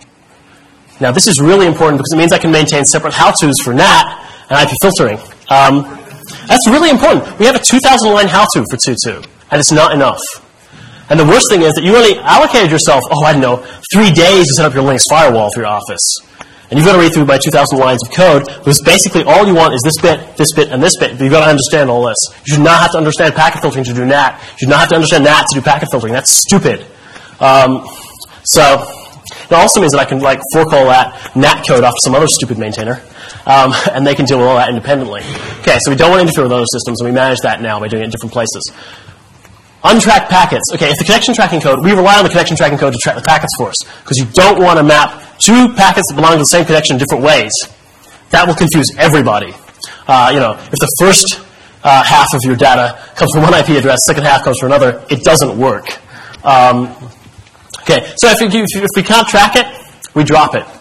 Now, this is really important because it means I can maintain separate how-tos for N A T and I P filtering. Um, that's really important. We have a two thousand line how-to for two point two, and it's not enough. And the worst thing is that you only allocated yourself, oh, I don't know, three days to set up your Linux firewall for your office. And you've got to read through my two thousand lines of code, because basically all you want is this bit, this bit, and this bit, but you've got to understand all this. You should not have to understand packet filtering to do N A T. You should not have to understand N A T to do packet filtering. That's stupid. Um, so it also means that I can like fork all that N A T code off to some other stupid maintainer, um, and they can deal with all that independently. Okay, so we don't want to interfere with other systems, and we manage that now by doing it in different places. Untracked packets. Okay, if the connection tracking code, we rely on the connection tracking code to track the packets for us, because you don't want to map two packets that belong to the same connection in different ways. That will confuse everybody. Uh, you know, if the first uh, half of your data comes from one I P address, second half comes from another, it doesn't work. Um, okay, so if, you, if we can't track it, we drop it.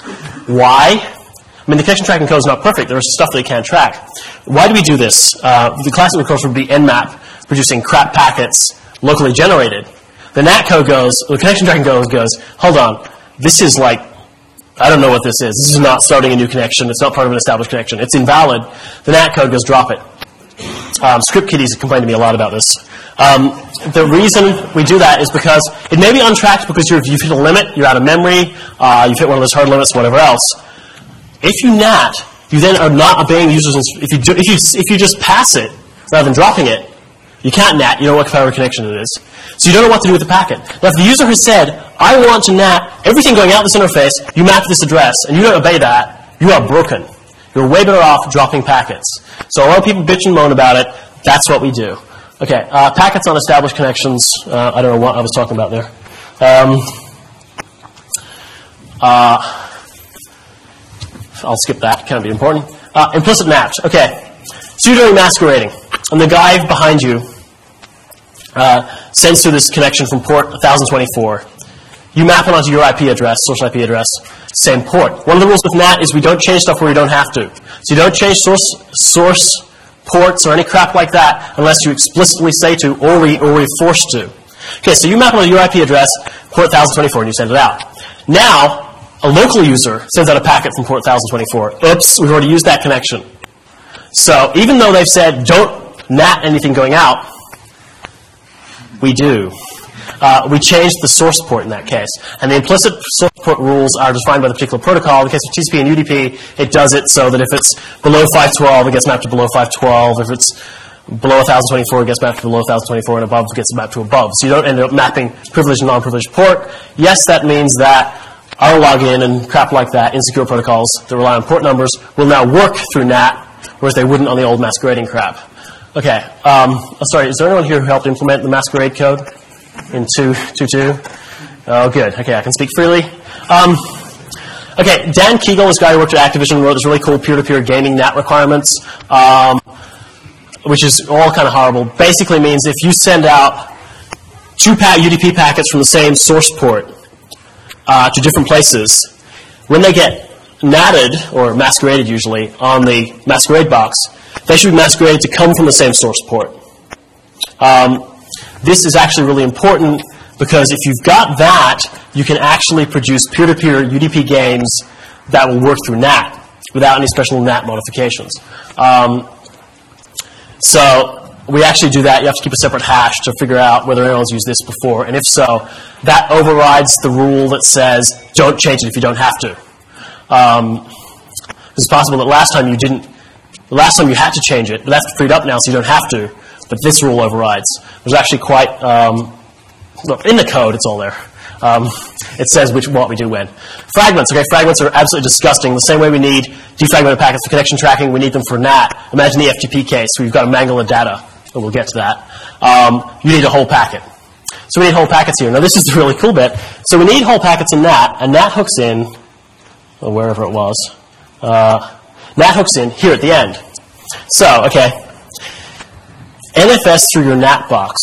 Why? I mean, the connection tracking code is not perfect. There is stuff that it can't track. Why do we do this? Uh, the classic, of course, would be Nmap, producing crap packets locally generated. The N A T code goes, the connection tracking code goes, hold on, this is like, I don't know what this is. This is not starting a new connection. It's not part of an established connection. It's invalid. The N A T code goes, drop it. Um, script kiddies complain to me a lot about this. Um, the reason we do that is because it may be untracked because you're, you've hit a limit, you're out of memory, uh, you've hit one of those hard limits, whatever else. If you N A T, you then are not obeying the user's, if you, do, if you, if you just pass it rather than dropping it, you can't N A T, you don't know what kind of connection it is. So you don't know what to do with the packet. Now if the user has said, I want to N A T everything going out this interface, you map this address, and you don't obey that, you are broken. You're way better off dropping packets. So a lot of people bitch and moan about it. That's what we do. Okay, uh, packets on established connections. Uh, I don't know what I was talking about there. Um, uh, I'll skip that. Can't be important. Uh, implicit maps. Okay, so you're doing masquerading. And the guy behind you uh, sends through this connection from port one thousand twenty-four. You map it onto your I P address, source I P address, same port. One of the rules with N A T is we don't change stuff where we don't have to. So you don't change source source ports or any crap like that unless you explicitly say to or, we, or we're forced to. Okay, so you map onto your I P address, port one thousand twenty-four, and you send it out. Now, a local user sends out a packet from port one thousand twenty-four. Oops, we've already used that connection. So even though they've said don't N A T anything going out, we do. Uh, we changed the source port in that case. And the implicit source port rules are defined by the particular protocol. In the case of T C P and U D P, it does it so that if it's below five twelve, it gets mapped to below five twelve. If it's below one thousand twenty-four, it gets mapped to below one thousand twenty-four, and above, it gets mapped to above. So you don't end up mapping privileged and non-privileged port. Yes, that means that our login and crap like that, insecure protocols that rely on port numbers, will now work through N A T, whereas they wouldn't on the old masquerading crap. Okay, um, oh, sorry, is there anyone here who helped implement the masquerade code in two point two point two? Oh, good. Okay, I can speak freely. Um, okay, Dan Kegel, this guy who worked at Activision, wrote this really cool peer-to-peer gaming N A T requirements, um, which is all kind of horrible. Basically means if you send out two pa- U D P packets from the same source port uh, to different places, when they get natted, or masqueraded usually, on the masquerade box, they should be masqueraded to come from the same source port. Um, this is actually really important because if you've got that, you can actually produce peer-to-peer U D P games that will work through N A T without any special N A T modifications. Um, so we actually do that. You have to keep a separate hash to figure out whether anyone's used this before. And if so, that overrides the rule that says don't change it if you don't have to. Um, it's possible that last time you didn't The last time you had to change it, but that's freed up now so you don't have to. But this rule overrides. There's actually quite, um, look, in the code, it's all there. Um, it says which what we do when. Fragments, okay, fragments are absolutely disgusting. The same way we need defragmented packets for connection tracking, we need them for N A T. Imagine the F T P case where you've got to mangle the data, and we'll get to that. Um, you need a whole packet. So we need whole packets here. Now this is the really cool bit. So we need whole packets in N A T, and N A T hooks in, or wherever it was, uh, N A T hooks in here at the end. So, okay, N F S through your N A T box.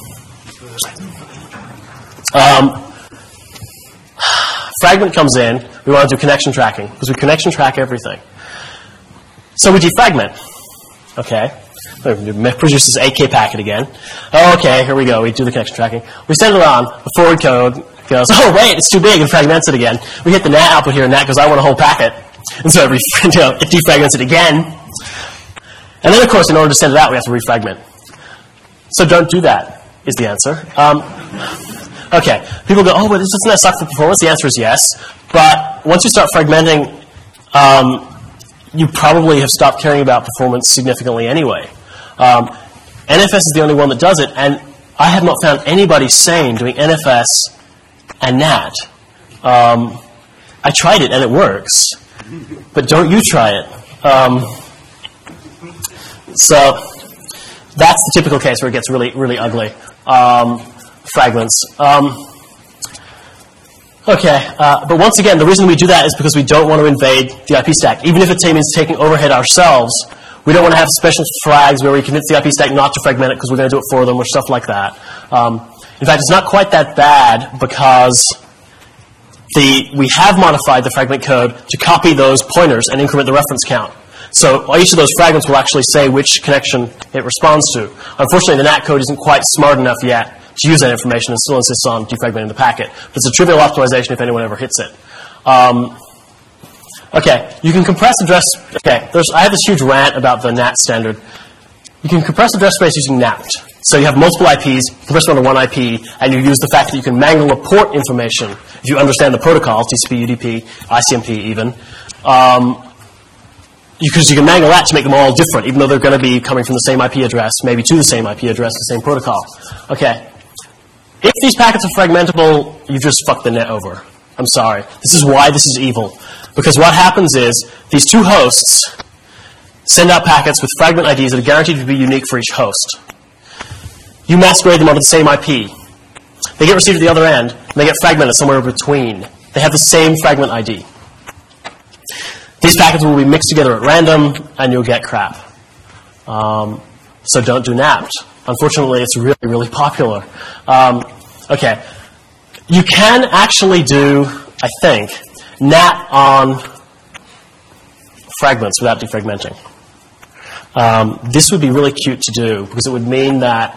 Um, fragment comes in. We want to do connection tracking because we connection track everything. So we defragment. Okay, it produces eight K packet again. Oh, okay, here we go. We do the connection tracking. We send it on. The forward code goes, oh wait, it's too big, and fragments it again. We hit the N A T output here, and N A T goes, I want a whole packet. And so it, you know, it defragments it again. And then, of course, in order to send it out, we have to refragment. So don't do that, is the answer. Um, okay, people go, oh, but doesn't that suck for performance? The answer is yes. But once you start fragmenting, um, you probably have stopped caring about performance significantly anyway. Um, N F S is the only one that does it, and I have not found anybody sane doing N F S and N A T. Um, I tried it, and it works. But don't you try it. Um, so that's the typical case where it gets really, really ugly. Um, fragments. Um, okay, uh, but once again, the reason we do that is because we don't want to invade the I P stack. Even if it means taking overhead ourselves, we don't want to have special flags where we convince the I P stack not to fragment it because we're going to do it for them or stuff like that. Um, in fact, it's not quite that bad because The, we have modified the fragment code to copy those pointers and increment the reference count. So each of those fragments will actually say which connection it responds to. Unfortunately, the N A T code isn't quite smart enough yet to use that information and still insists on defragmenting the packet. But it's a trivial optimization if anyone ever hits it. Um, okay, you can compress address... Okay, there's, I have this huge rant about the N A T standard. You can compress address space using N A T. So you have multiple I Ps, compress them onto one I P, and you use the fact that you can mangle a port information if you understand the protocol, T C P, U D P, I C M P even. Um, because you can mangle that to make them all different, even though they're going to be coming from the same I P address, maybe to the same I P address, the same protocol. Okay. If these packets are fragmentable, you've just fucked the net over. I'm sorry. This is why this is evil. Because what happens is these two hosts send out packets with fragment I Ds that are guaranteed to be unique for each host. You masquerade them onto the same I P. They get received at the other end, and they get fragmented somewhere between. They have the same fragment I D. These packets will be mixed together at random, and you'll get crap. Um, so don't do N A P T. Unfortunately, it's really, really popular. Um, okay. You can actually do, I think, N A T on fragments without defragmenting. Um, this would be really cute to do, because it would mean that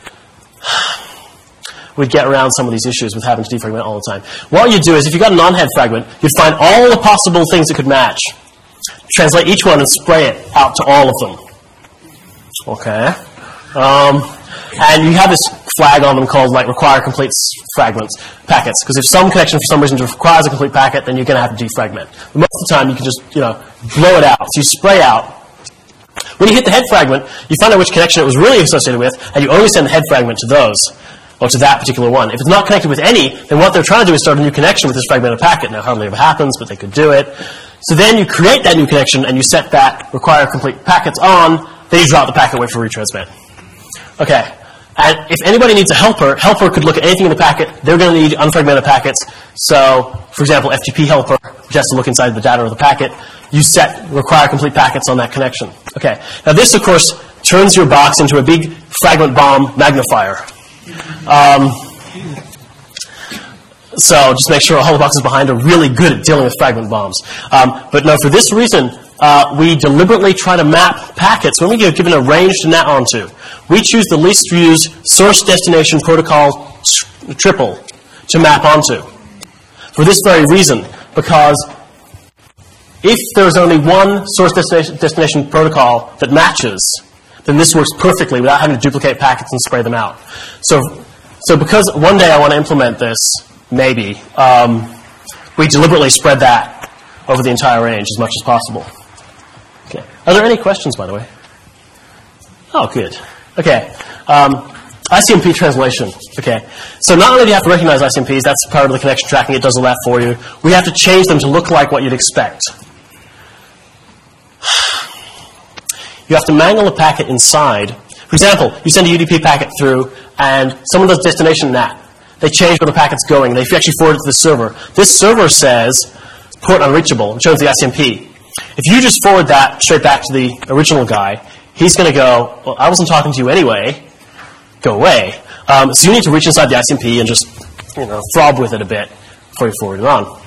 we'd get around some of these issues with having to defragment all the time. What you'd do is, if you got a non-head fragment, you'd find all the possible things that could match, translate each one, and spray it out to all of them. Okay. Um, and you have this flag on them called like require complete fragments, packets, because if some connection for some reason requires a complete packet, then you're going to have to defragment. But most of the time, you can just, you know, blow it out. So you spray out. When you hit the head fragment, you find out which connection it was really associated with, and you only send the head fragment to those, or to that particular one. If it's not connected with any, then what they're trying to do is start a new connection with this fragmented packet. Now, hardly ever happens, but they could do it. So then you create that new connection, and you set that require complete packets on, then you drop the packet, wait for retransmit. Okay. And if anybody needs a helper, helper could look at anything in the packet. They're going to need unfragmented packets. So, for example, F T P helper, which has to look inside the data of the packet, you set require complete packets on that connection. Okay. Now this, of course, turns your box into a big fragment bomb magnifier. Um, so just make sure all the boxes behind are really good at dealing with fragment bombs. Um, but no, for this reason, uh, we deliberately try to map packets when we get given a range to N A T onto. We choose the least used source destination protocol tr triple to map onto. For this very reason, because if there's only one source destination, destination protocol that matches, then this works perfectly without having to duplicate packets and spray them out. So, so because one day I want to implement this, maybe, um, we deliberately spread that over the entire range as much as possible. Okay. Are there any questions, by the way? Oh, good. Okay. Um, I C M P translation. Okay. So not only do you have to recognize I C M Ps, that's part of the connection tracking, it does all that for you, we have to change them to look like what you'd expect. You have to mangle a packet inside. For example, you send a U D P packet through, and someone does destination N A T. They change where the packet's going. They actually forward it to the server. This server says port unreachable. It shows the I C M P. If you just forward that straight back to the original guy, he's going to go, well, I wasn't talking to you anyway. Go away. Um, so you need to reach inside the I C M P and just, you know, throb with it a bit before you forward it on.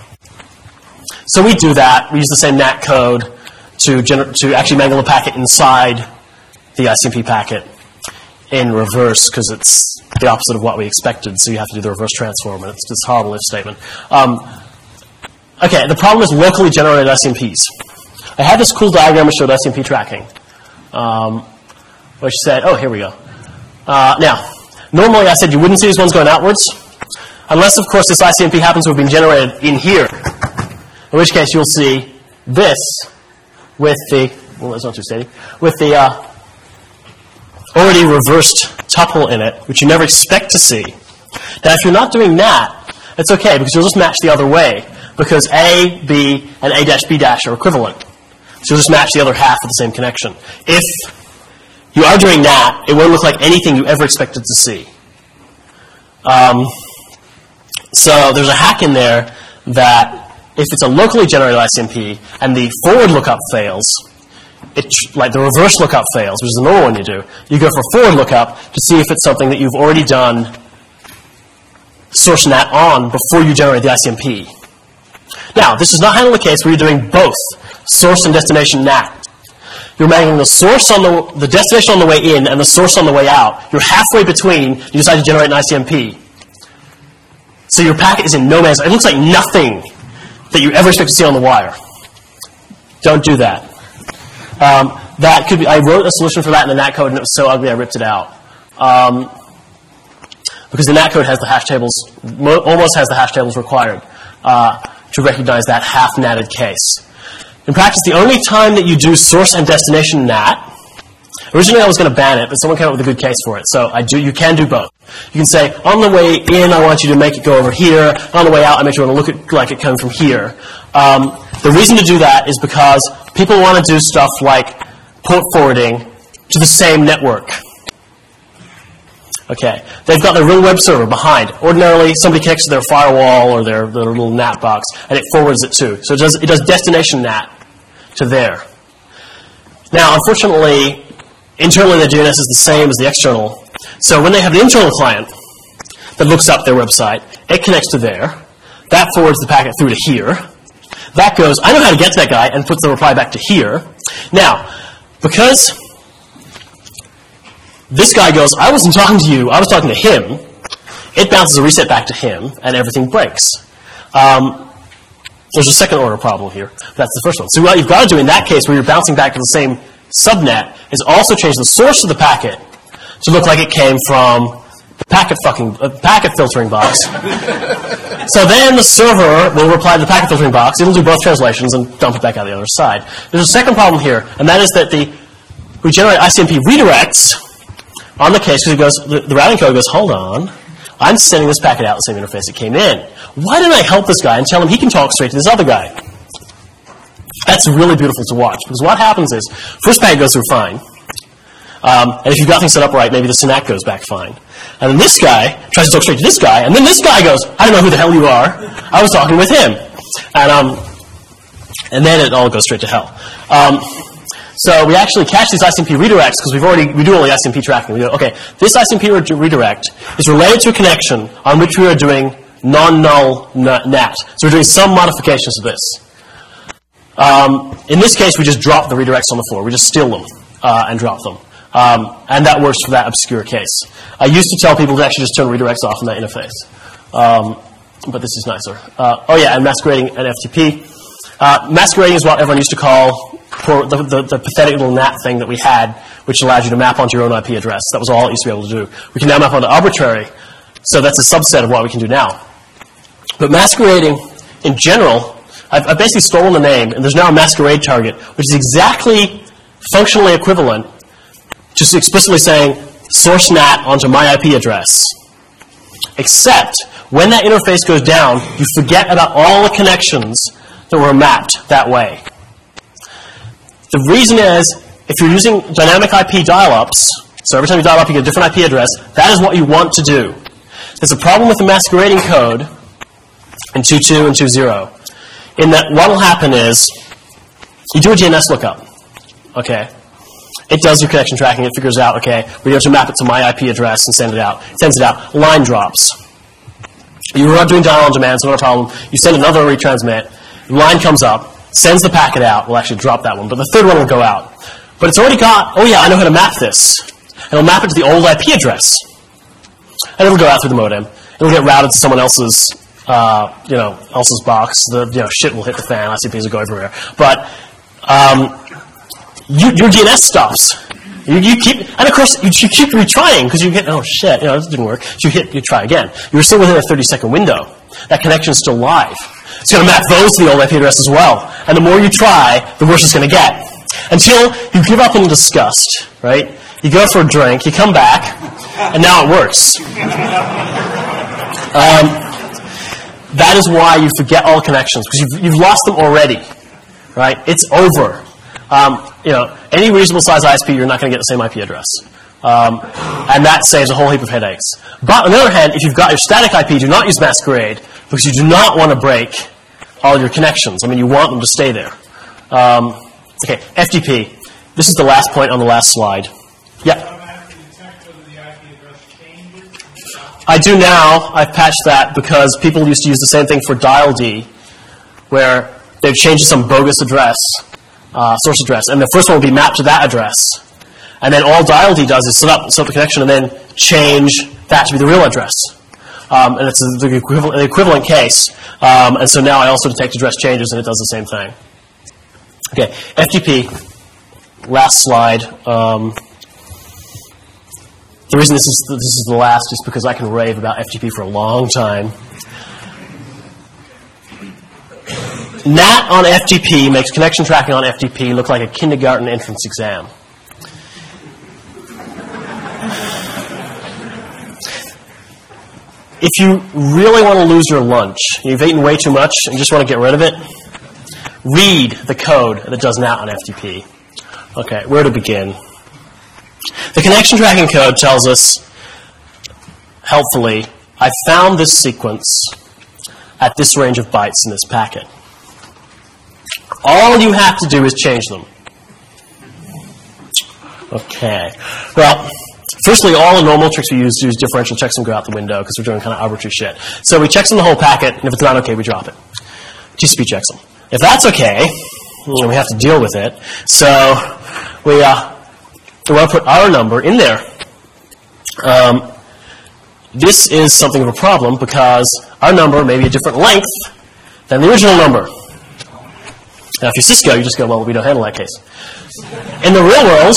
So we do that. We use the same N A T code to, to actually mangle a packet inside the I C M P packet in reverse, because it's the opposite of what we expected, so you have to do the reverse transform, and it's this horrible if statement. Um, okay, the problem is locally generated I C M Ps. I had this cool diagram that showed I C M P tracking, um, which said, oh, here we go. Uh, now, normally I said you wouldn't see these ones going outwards, unless, of course, this I C M P happens to have been generated in here, in which case you'll see this with the, well, it's not too steady, with the uh, already reversed tuple in it, which you never expect to see. Now, if you're not doing that, it's okay, because you'll just match the other way, because A, B, and A dash B dash are equivalent. So you'll just match the other half of the same connection. If you are doing that, it won't look like anything you ever expected to see. Um, so there's a hack in there that if it's a locally generated I C M P and the forward lookup fails, it, like the reverse lookup fails, which is the normal one you do, you go for forward lookup to see if it's something that you've already done source N A T on before you generate the I C M P. Now, this does not handle the case where you're doing both source and destination N A T. You're mangling the source on the, the destination on the way in and the source on the way out. You're halfway between, you decide to generate an I C M P. So your packet is in no man's land. It looks like nothing that you ever expect to see on the wire. Don't do that. Um, that could be, I wrote a solution for that in the N A T code, and it was so ugly I ripped it out. Um, because the N A T code has the hash tables, almost has the hash tables required uh, to recognize that half natted case. In practice, the only time that you do source and destination N A T, originally I was going to ban it, but someone came up with a good case for it. So I do, you can do both. You can say, on the way in, I want you to make it go over here. On the way out, I make you want to look at like it coming from here. Um, the reason to do that is because people want to do stuff like port forwarding to the same network. Okay, they've got their real web server behind. Ordinarily, somebody connects to their firewall or their, their little N A T box, and it forwards it too. So it does, it does destination N A T to there. Now, unfortunately, internally the D N S is the same as the external. So when they have an internal client that looks up their website, it connects to there. That forwards the packet through to here. That goes, I know how to get to that guy, and puts the reply back to here. Now, because this guy goes, I wasn't talking to you, I was talking to him, it bounces a reset back to him, and everything breaks. Um, there's a second order problem here. That's the first one. So what you've got to do in that case, where you're bouncing back to the same subnet, is also change the source of the packet to look like it came from the packet fucking uh, packet filtering box. So then the server will reply to the packet filtering box. It'll do both translations and dump it back out the other side. There's a second problem here, and that is that the we generate I C M P redirects on the case because it goes the, the routing code goes, hold on, I'm sending this packet out the same interface it came in. Why didn't I help this guy and tell him he can talk straight to this other guy? That's really beautiful to watch because what happens is first packet goes through fine, um, and if you've got things set up right, maybe the S N A C goes back fine. And then this guy tries to talk straight to this guy, and then this guy goes, I don't know who the hell you are. I was talking with him. And um, and then it all goes straight to hell. Um, so we actually cache these I C M P redirects because we've already, we do all the I C M P tracking. We go, okay, this I C M P re redirect is related to a connection on which we are doing non-null N A T. So we're doing some modifications to this. Um, in this case, we just drop the redirects on the floor. We just steal them uh, and drop them. Um, and that works for that obscure case. I used to tell people to actually just turn redirects off in that interface. Um, but this is nicer. Uh, oh yeah, and masquerading and F T P. Uh, masquerading is what everyone used to call for the, the, the pathetic little N A T thing that we had, which allowed you to map onto your own I P address. That was all it used to be able to do. We can now map onto arbitrary, so that's a subset of what we can do now. But masquerading, in general, I've, I've basically stolen the name, and there's now a masquerade target, which is exactly functionally equivalent just explicitly saying source N A T onto my I P address. Except when that interface goes down, you forget about all the connections that were mapped that way. The reason is, if you're using dynamic I P dial-ups, so every time you dial up you get a different I P address, that is what you want to do. There's a problem with the masquerading code in two point two and two point zero, in that what will happen is, you do a D N S lookup, okay? It does your connection tracking. It figures out, okay, we're going to map it to my I P address and send it out. It sends it out. Line drops. You're not doing dial on demand, so not a problem. You send another retransmit. Line comes up, sends the packet out. We'll actually drop that one, but the third one will go out. But it's already got, oh yeah, I know how to map this. And it'll map it to the old I P address. And it'll go out through the modem. It'll get routed to someone else's, uh, you know, else's box. The you know shit will hit the fan. I C Ps will go everywhere. But um, You, your D N S stops. You, you keep, and of course, you, you keep retrying because you get, oh shit, you know, this didn't work. So you hit, you try again. You're still within a thirty second window. That connection's still live. It's going to map those to the old I P address as well. And the more you try, the worse it's going to get. Until you give up in disgust, right? You go for a drink, you come back, and now it works. Um, that is why you forget all connections, because you've, you've lost them already, right? It's over. Um, you know, any reasonable size I S P, you're not going to get the same I P address. Um, and that saves a whole heap of headaches. But on the other hand, if you've got your static I P, do not use masquerade, because you do not want to break all your connections. I mean, you want them to stay there. Um, okay, F T P. This is the last point on the last slide. Yeah. I do now. I've patched that because people used to use the same thing for dial D, where they've changed some bogus address, uh, source address, and the first one will be mapped to that address. And then all dial D does is set up, set up the connection and then change that to be the real address. Um, and it's the equivalent, the equivalent case. Um, and so now I also detect address changes and it does the same thing. Okay, F T P, last slide. Um, the reason this is, this is the last is because I can rave about F T P for a long time. N A T on F T P makes connection tracking on F T P look like a kindergarten entrance exam. If you really want to lose your lunch, you've eaten way too much and you just want to get rid of it, read the code that does N A T on F T P. Okay, where to begin? The connection tracking code tells us, helpfully, I found this sequence at this range of bytes in this packet. All you have to do is change them. Okay. Well, firstly, all the normal tricks we use to use differential checks and go out the window because we're doing kind of arbitrary shit. So we checksum the whole packet, and if it's not okay, we drop it. T C P checksum. If that's okay, you know, we have to deal with it. So we uh, we want to put our number in there. Um, this is something of a problem because our number may be a different length than the original number. Now, if you're Cisco, you just go, well, we don't handle that case. In the real world,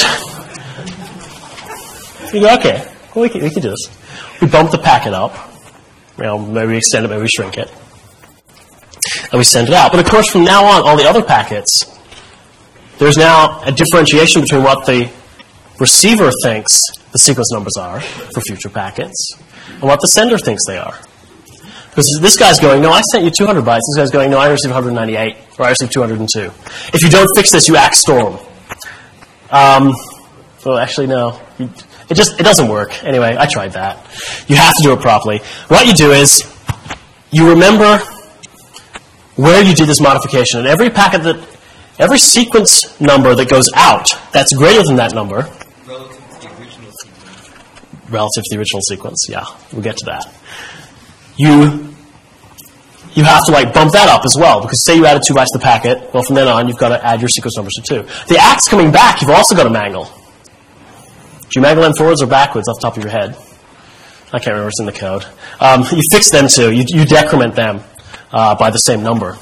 you go, okay, well, we can, we can do this. We bump the packet up. You know, maybe we extend it, maybe we shrink it. And we send it out. But, of course, from now on, all the other packets, there's now a differentiation between what the receiver thinks the sequence numbers are for future packets and what the sender thinks they are. Because this guy's going, no, I sent you two hundred bytes. This guy's going, no, I received one hundred ninety-eight, or I received two hundred two. If you don't fix this, you act storm. Um, well, actually, no. You, it just it doesn't work. Anyway, I tried that. You have to do it properly. What you do is you remember where you did this modification. And every packet that, every sequence number that goes out that's greater than that number, relative to the original sequence. Relative to the original sequence, yeah, we'll get to that. You you have to like bump that up as well, because say you added two bytes to the packet, well, from then on, you've got to add your sequence numbers to two. The acts coming back, you've also got to mangle. Do you mangle them forwards or backwards off the top of your head? I can't remember, it's in the code. Um, you fix them too. You, you decrement them uh, by the same number.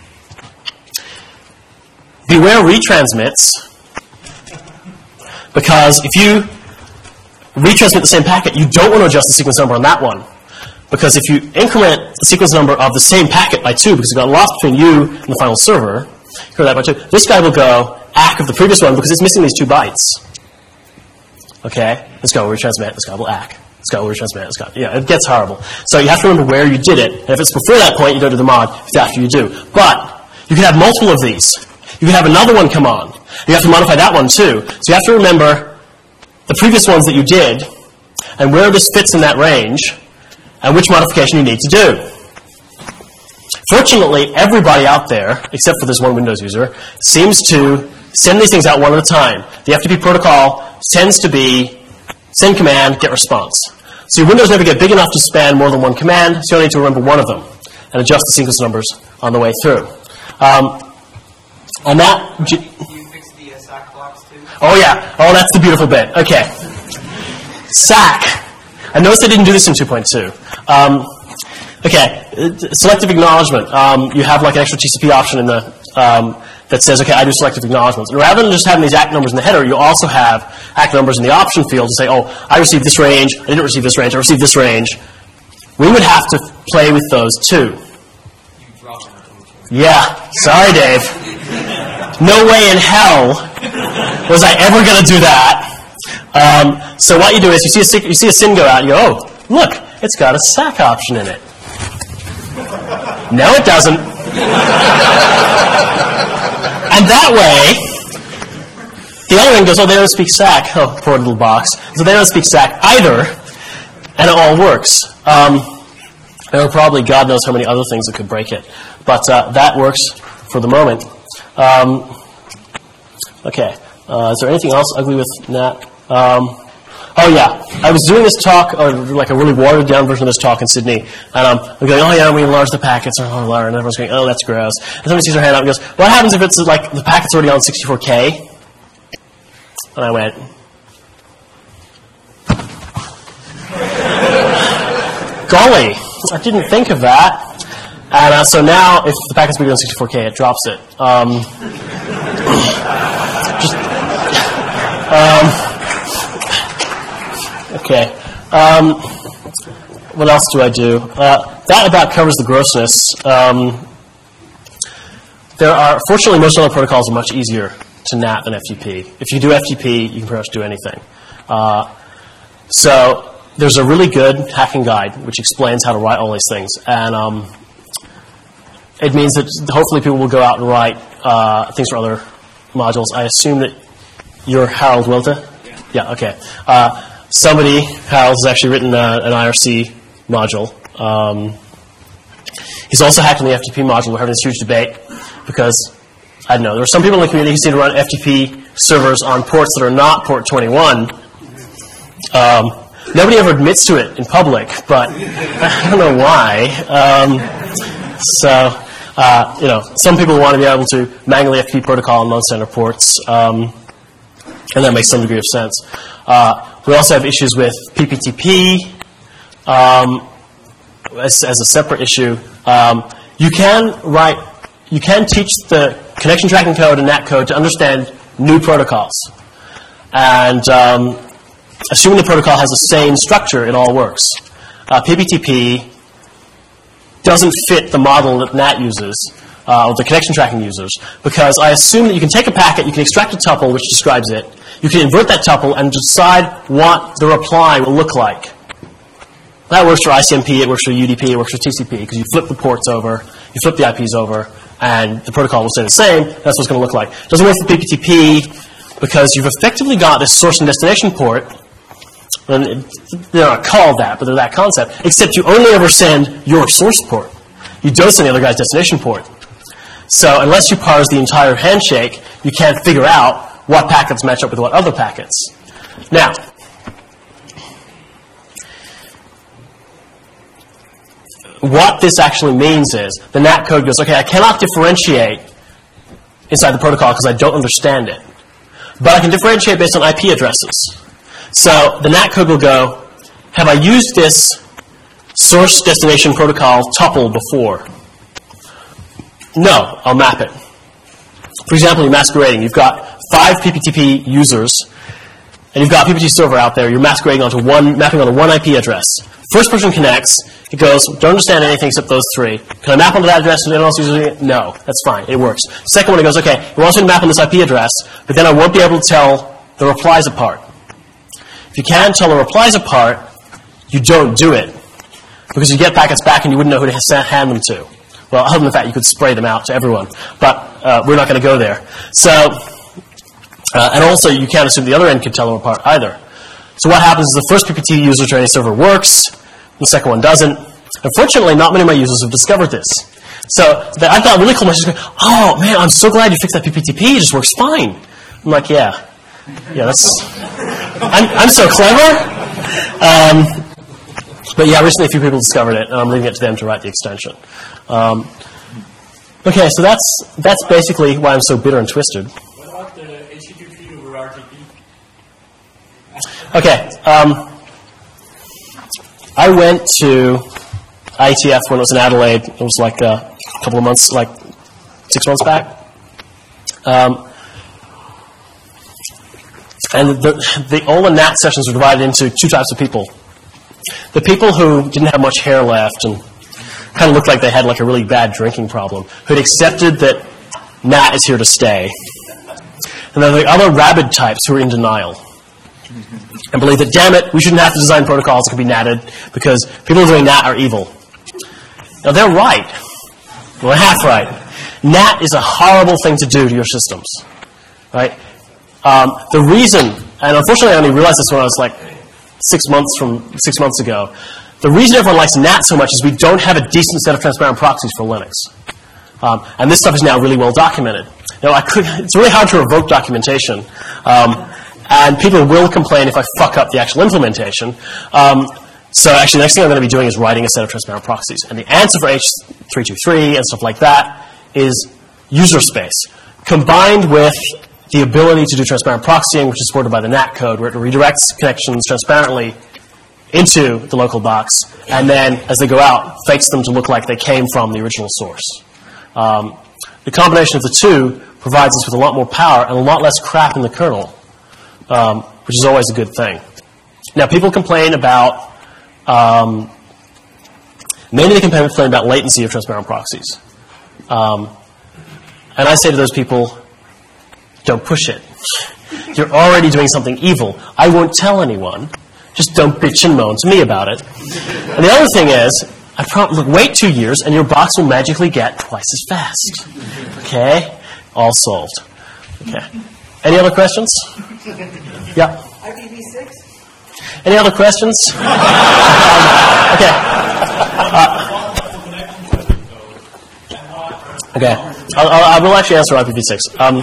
Beware retransmits, because if you retransmit the same packet, you don't want to adjust the sequence number on that one. Because if you increment the sequence number of the same packet by two, because you've got lost between you and the final server, increment that by two, this guy will go ack of the previous one because it's missing these two bytes. Okay? This guy will retransmit, this guy will ack. This guy will retransmit, this guy, yeah, it gets horrible. So you have to remember where you did it. And if it's before that point, you don't do the mod. If it's after, you do. But you can have multiple of these. You can have another one come on. You have to modify that one too. So you have to remember the previous ones that you did and where this fits in that range, and which modification you need to do. Fortunately, everybody out there, except for this one Windows user, seems to send these things out one at a time. The F T P protocol tends to be send command, get response. So your windows never get big enough to span more than one command, so you only need to remember one of them and adjust the sequence numbers on the way through. Um, and that... Do you fix the uh, S A C blocks too? Oh, yeah. Oh, that's the beautiful bit. Okay. S A C. I noticed I didn't do this in two point two. Um, okay, selective acknowledgement. Um, you have like an extra T C P option in the um, that says, okay, I do selective acknowledgements. And rather than just having these A C numbers in the header, you also have A C numbers in the option field to say, oh, I received this range, I didn't receive this range, I received this range. We would have to play with those too. You drop them. Yeah, sorry, Dave. No way in hell was I ever going to do that. Um, so what you do is you see a you see a S Y N go out and you go, oh, look, it's got a S A C option in it. No, it doesn't. And that way, the other one goes, oh, they don't speak S A C. Oh, poor little box. So they don't speak S A C either, and it all works. Um, there are probably God knows how many other things that could break it. But uh, that works for the moment. Um, okay. Uh, is there anything else ugly with N A T? Um, oh, yeah. I was doing this talk, or like a really watered-down version of this talk in Sydney, and um, we're going, oh, yeah, we enlarge the packets, and everyone's going, oh, that's gross. And somebody sees their hand up and goes, what happens if it's like the packet's already on sixty-four K? And I went, golly, I didn't think of that. And uh, so now, if the packet's bigger than sixty-four K, it drops it. Um, just, um, okay. Um, what else do I do? Uh, that about covers the grossness. Um, there are, fortunately, most other protocols are much easier to N A T than F T P. If you do F T P, you can pretty much do anything. Uh, so there's a really good hacking guide which explains how to write all these things. And um, it means that hopefully people will go out and write uh, things for other modules. I assume that You're Harold Wilta? Yeah. Yeah, okay. Uh, somebody, Harold, has actually written uh, an I R C module. Um, he's also hacked on the F T P module. We're having this huge debate because, I don't know, there are some people in the community who seem to run F T P servers on ports that are not port twenty-one. Um, nobody ever admits to it in public, but I don't know why. Um, so... Uh, you know, some people want to be able to manually F T P protocol on non-standard ports, um, and that makes some degree of sense. Uh, we also have issues with P P T P um, as, as a separate issue. Um, you can write, you can teach the connection tracking code and N A T code to understand new protocols, and um, assuming the protocol has the same structure, it all works. Uh, P P T P doesn't fit the model that N A T uses, uh, or the connection tracking users, because I assume that you can take a packet, you can extract a tuple which describes it, you can invert that tuple and decide what the reply will look like. That works for I C M P, it works for U D P, it works for T C P, because you flip the ports over, you flip the I Ps over, and the protocol will stay the same. That's what it's going to look like. It doesn't work for P P T P because you've effectively got this source and destination port. And they're not called that, but they're that concept, except you only ever send your source port. You don't send the other guy's destination port. So unless you parse the entire handshake, you can't figure out what packets match up with what other packets. Now, what this actually means is the N A T code goes, okay, I cannot differentiate inside the protocol because I don't understand it. But I can differentiate based on I P addresses. So the N A T code will go, have I used this source destination protocol tuple before? No, I'll map it. For example, you're masquerading. You've got five P P T P users, and you've got a P P T server out there. You're masquerading onto one, mapping onto one I P address. First person connects. It goes, don't understand anything except those three. Can I map onto that address and anyone else using it? No, that's fine. It works. Second one, it goes, okay, it wants me to map on this I P address, but then I won't be able to tell the replies apart. If you can tell the replies apart, you don't do it. Because you get packets back and you wouldn't know who to hand them to. Well, other than the fact you could spray them out to everyone. But uh, we're not going to go there. So, uh, and also you can't assume the other end can tell them apart either. So what happens is the first P P T user training server works, the second one doesn't. Unfortunately, not many of my users have discovered this. So the, I've got really cool messages going, oh man, I'm so glad you fixed that P P T P, it just works fine. I'm like, yeah. Yeah, that's, I'm, I'm so clever. Um, but yeah, recently a few people discovered it, and I'm leaving it to them to write the extension. Um, okay, so that's that's basically why I'm so bitter and twisted. What about the H T T P over R T P? Okay, um, I went to I T F when it was in Adelaide. It was like a couple of months, like six months back. Um, And the, the, all the N A T sessions were divided into two types of people. The people who didn't have much hair left and kind of looked like they had like a really bad drinking problem, who had accepted that N A T is here to stay. And then the other rabid types who were in denial and believe that, damn it, we shouldn't have to design protocols that can be natted because people doing N A T are evil. Now, they're right. Well, they're half right. N A T is a horrible thing to do to your systems, right? Um, the reason, and unfortunately I only realized this when I was like six months from six months ago, the reason everyone likes N A T so much is we don't have a decent set of transparent proxies for Linux. Um, and this stuff is now really well documented. Now, I could, it's really hard to revoke documentation, um, and people will complain if I fuck up the actual implementation. Um, so actually the next thing I'm going to be doing is writing a set of transparent proxies. And the answer for H three twenty-three and stuff like that is user space, combined with the ability to do transparent proxying, which is supported by the N A T code, where it redirects connections transparently into the local box, and then, as they go out, fakes them to look like they came from the original source. Um, the combination of the two provides us with a lot more power and a lot less crap in the kernel, um, which is always a good thing. Now, people complain about, um, mainly they complain about latency of transparent proxies. Um, and I say to those people, don't push it. You're already doing something evil. I won't tell anyone. Just don't bitch and moan to me about it. And the other thing is, I pro- look, wait two years and your box will magically get twice as fast. Okay? All solved. Okay. Any other questions? Yeah. I P v six? Any other questions? um, okay. Uh, okay. I'll, I'll, I will actually answer I P v six. Um,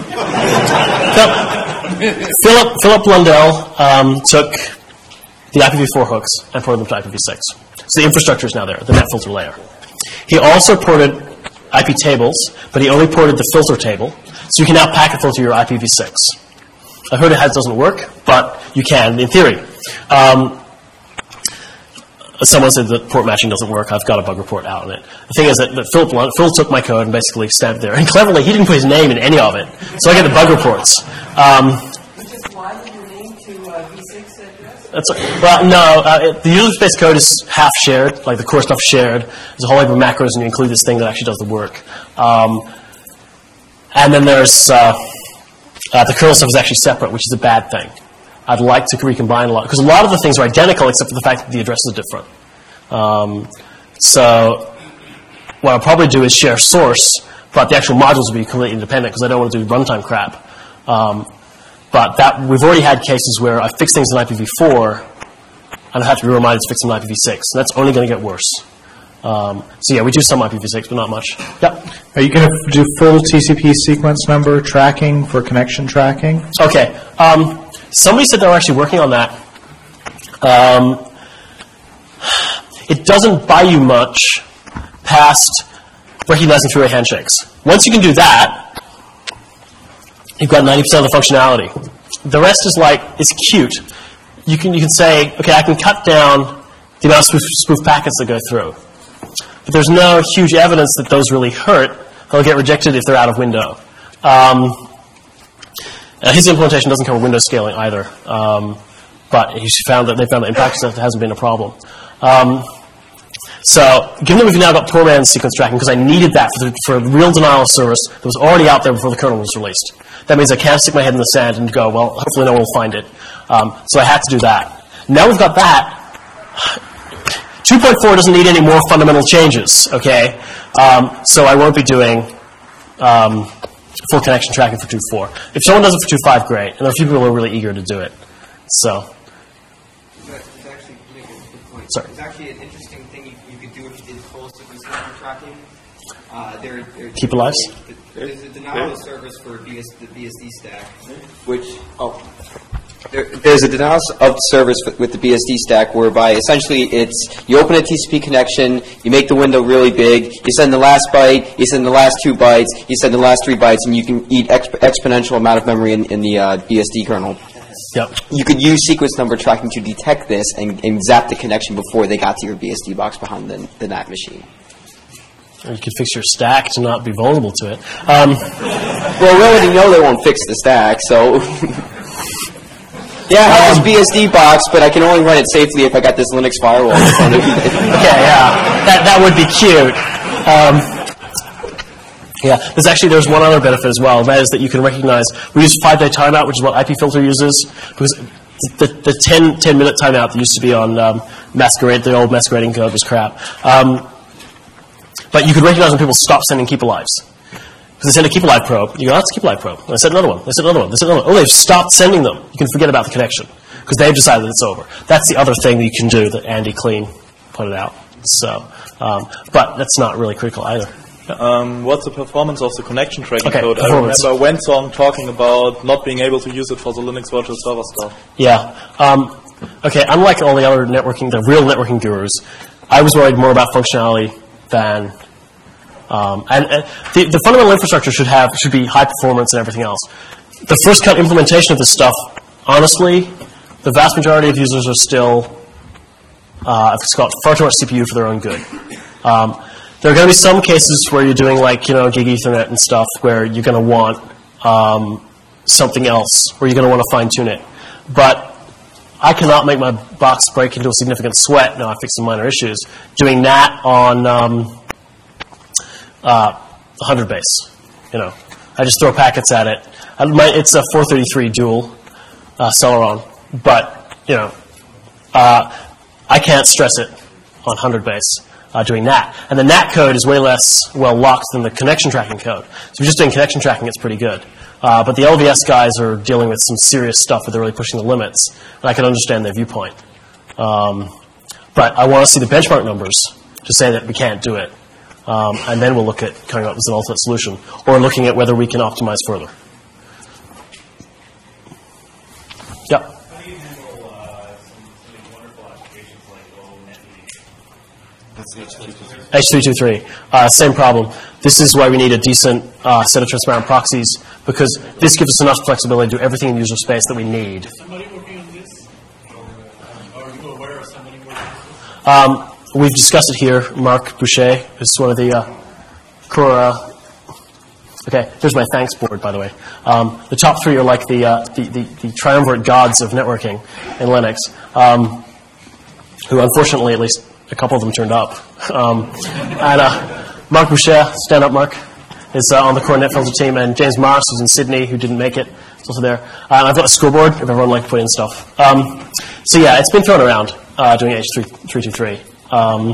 Philip, Philip Blundell um, took the I P v four hooks and ported them to I P v six. So the infrastructure is now there, the net filter layer. He also ported I P tables, but he only ported the filter table. So you can now packet filter your I P v six. I heard it has, doesn't work, but you can in theory. Um, someone said that port matching doesn't work. I've got a bug report out on it. The thing is that, that Phil, Blunt, Phil took my code and basically stamped it there. And cleverly, he didn't put his name in any of it. So I get the bug reports. Um, Just why did you name to uh, v six address? That's, well, no, uh, it, the user space code is half shared, like the core stuff shared. There's a whole heap of macros, and you include this thing that actually does the work. Um, and then there's uh, uh, the kernel stuff is actually separate, which is a bad thing. I'd like to recombine a lot, because a lot of the things are identical except for the fact that the addresses are different. Um, so what I'll probably do is share source, but the actual modules will be completely independent because I don't want to do runtime crap. Um, But that we've already had cases where I fix things in I P v four, and I have to be reminded to fix them in I P v six. And that's only going to get worse. Um, so yeah, we do some I P v six, but not much. Yep. Are you going to do full T C P sequence number tracking for connection tracking? Okay. Um, somebody said they were actually working on that. Um, it doesn't buy you much past recognizing three-way handshakes. Once you can do that, you've got ninety percent of the functionality. The rest is like, it's cute. You can, you can say, okay, I can cut down the amount of spoof, spoof packets that go through. But there's no huge evidence that those really hurt. They'll get rejected if they're out of window. Um, uh, his implementation doesn't cover window scaling either. Um, but he's found that they found that in practice that hasn't been a problem. Um, So, given that we've now got poor man's sequence tracking, because I needed that for, the, for a real denial of service that was already out there before the kernel was released, that means I can't stick my head in the sand and go, well, hopefully no one will find it. Um, so I had to do that. Now we've got that. two point four doesn't need any more fundamental changes, okay? Um, so I won't be doing um, full connection tracking for two point four. If someone does it for two point five, great. And there are a few people who are really eager to do it. So. It's actually, make a good point. Sorry. It's actually an interesting thing you, you could do if you did full sequence number tracking. Uh, there, there, Keep alive? There's a denial of service for B S, the B S D stack. Which, oh, there, there's a denial of service with the B S D stack whereby essentially it's, you open a T C P connection, you make the window really big, you send the last byte, you send the last two bytes, you send the last three bytes, and you can eat exp exponential amount of memory in, in the uh, B S D kernel. Yep. You could use sequence number tracking to detect this and, and zap the connection before they got to your B S D box behind the, the N A T machine. Or you could fix your stack to not be vulnerable to it. Um, Well, we already know they won't fix the stack, so... Yeah, I have Um, this B S D box, but I can only run it safely if I got this Linux firewall in front of me. Okay, yeah, that that would be cute. Um, yeah, there's actually there's one other benefit as well. That is that you can recognize. We use five day timeout, which is what I P filter uses, because the the ten, ten minute timeout that used to be on um, Masquerade, the old masquerading code was crap. Um, but you could recognize when people stop sending keep alives. Because they send a keep alive probe, you go, oh, that's a keep alive probe. And they send another one. They send another one. They send another one. Oh, they've stopped sending them. You can forget about the connection because they've decided that it's over. That's the other thing that you can do that Andy Clean pointed out. So, um, but that's not really critical either. Um, what's the performance of the connection tracking Okay, code? I performance. remember Wensong talking about not being able to use it for the Linux virtual server stuff. Yeah. Um, okay, unlike all the other networking, the real networking gurus, I was worried more about functionality than... Um, and, and the, the fundamental infrastructure should have should be high performance and everything else. The first cut implementation of this stuff, honestly, the vast majority of users are still uh, it's got far too much C P U for their own good. Um, there are going to be some cases where you're doing like you know gig Ethernet and stuff where you're going to want um, something else, or you're going to want to fine tune it. But I cannot make my box break into a significant sweat. No, I fix some minor issues. Doing that on um, Uh, one hundred base, you know. I just throw packets at it. I, my, it's a four thirty-three dual uh, Celeron, but, you know, uh, I can't stress it on one hundred base uh, doing that. And the N A T code is way less well locked than the connection tracking code. So if you're just doing connection tracking, it's pretty good. Uh, but the L V S guys are dealing with some serious stuff where they're really pushing the limits, and I can understand their viewpoint. Um, but I want to see the benchmark numbers to say that we can't do it. Um, and then we'll look at coming up with an ultimate solution, or looking at whether we can optimize further. Yeah? How do you handle uh, some, some wonderful applications like low net metering? That's H three two three. H three two three, uh, same problem. This is why we need a decent uh, set of transparent proxies, because this gives us enough flexibility to do everything in user space that we need. Is somebody working on this? Or uh, are you aware of somebody working on this? Um, we've discussed it here. Marc Boucher is one of the uh, core. Uh, okay, here's my thanks board, by the way. Um, the top three are like the, uh, the, the, the triumvirate gods of networking in Linux, um, who unfortunately, at least a couple of them turned up. Um, and uh, Marc Boucher, stand up, Marc, is uh, on the core NetFilter team, and James Morris, who's in Sydney, who didn't make it, is also there. Uh, and I've got a scoreboard if everyone would like to put in stuff. Um, so yeah, it's been thrown around uh, doing H three two three. Um,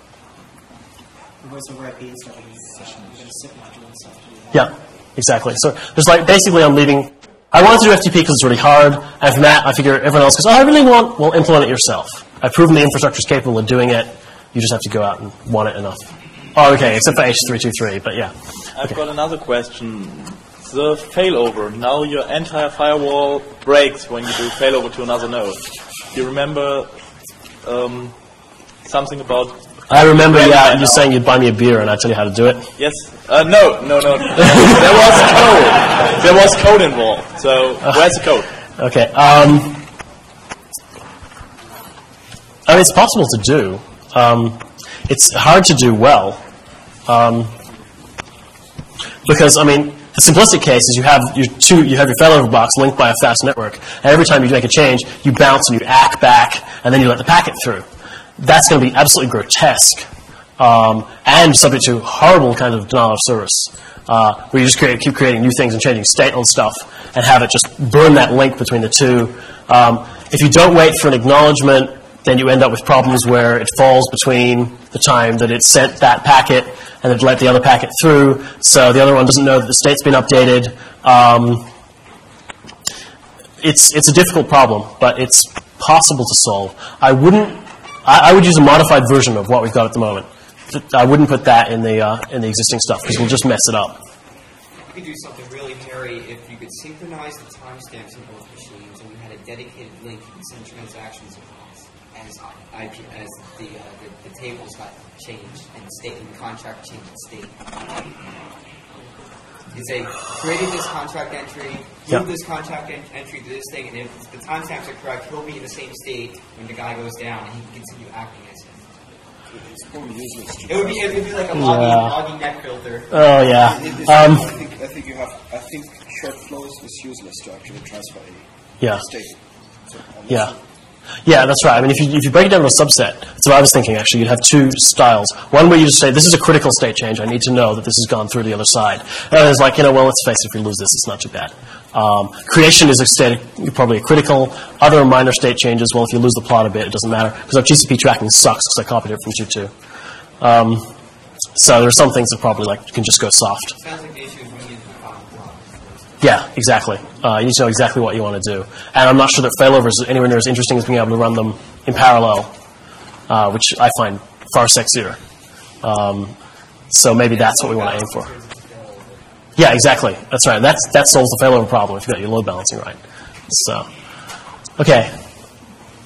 yeah, exactly. So there's like basically I'm leaving. I wanted to do F T P because it's really hard, and from that I figure everyone else goes, oh, I really want. Well, implement it yourself. I've proven the infrastructure is capable of doing it. You just have to go out and want it enough. Oh, okay, except for H three two three, but yeah. I've Okay. got another question. The failover. Now your entire firewall breaks when you do failover to another node. Do you remember um, something about... I remember, Yeah, yeah, I you know. saying you'd buy me a beer and I'd tell you how to do it. Yes. Uh, no, no, no. There was code. There was code involved. So where's the code? Okay. Um, I mean, it's possible to do. Um, it's hard to do well. Um, because, I mean, the simplistic case is you have your two, you have your failover box linked by a fast network, and every time you make a change, you bounce and you A C back, and then you let the packet through. That's going to be absolutely grotesque, um, and subject to horrible kind of denial of service, uh, where you just create, keep creating new things and changing state on stuff, and have it just burn that link between the two. Um, if you don't wait for an acknowledgement, then you end up with problems where it falls between the time that it sent that packet and it let the other packet through, so the other one doesn't know that the state's been updated. Um, it's it's a difficult problem, but it's possible to solve. I wouldn't. I, I would use a modified version of what we've got at the moment. I wouldn't put that in the uh, in the existing stuff because we'll just mess it up. You could do something really hairy if you could synchronize the timestamps in both machines and you had a dedicated link you could send transactions across as I P, as the, uh, the the tables got changed and state and the contract changed its state. You say created this contract entry, move Yep. this contract en- entry to this thing, and if the timestamps are correct, he'll be in the same state when the guy goes down, and he can continue acting as him. It would be it would be like a logging, Yeah. logging net filter. Oh yeah. It is- Um, I think I think you have. I think short flows is useless to actually transfer any yeah. state. So unless Yeah. Yeah, that's right. I mean, if you, if you break it down to a subset, that's what I was thinking, actually. You'd have two styles. One where you just say, this is a critical state change. I need to know that this has gone through the other side. And it's like, you know, well, let's face it, if we lose this, it's not too bad. Um, creation is a state, probably a critical. Other minor state changes, well, if you lose the plot a bit, it doesn't matter. Because our T C P tracking sucks because I copied it from two point two. Um, so there are some things that probably like can just go soft. Sounds like the issue is we need to file a block. Yeah, exactly. Uh, you need to know exactly what you want to do. And I'm not sure that failover is anywhere near as interesting as being able to run them in parallel, uh, which I find far sexier. Um, so maybe that's what we want to aim for. Yeah, exactly. That's right. That's, that solves the failover problem if you've got your load balancing right. So, okay.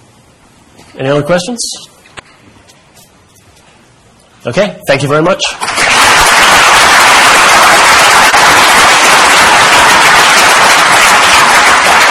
Any other questions? Okay, thank you very much.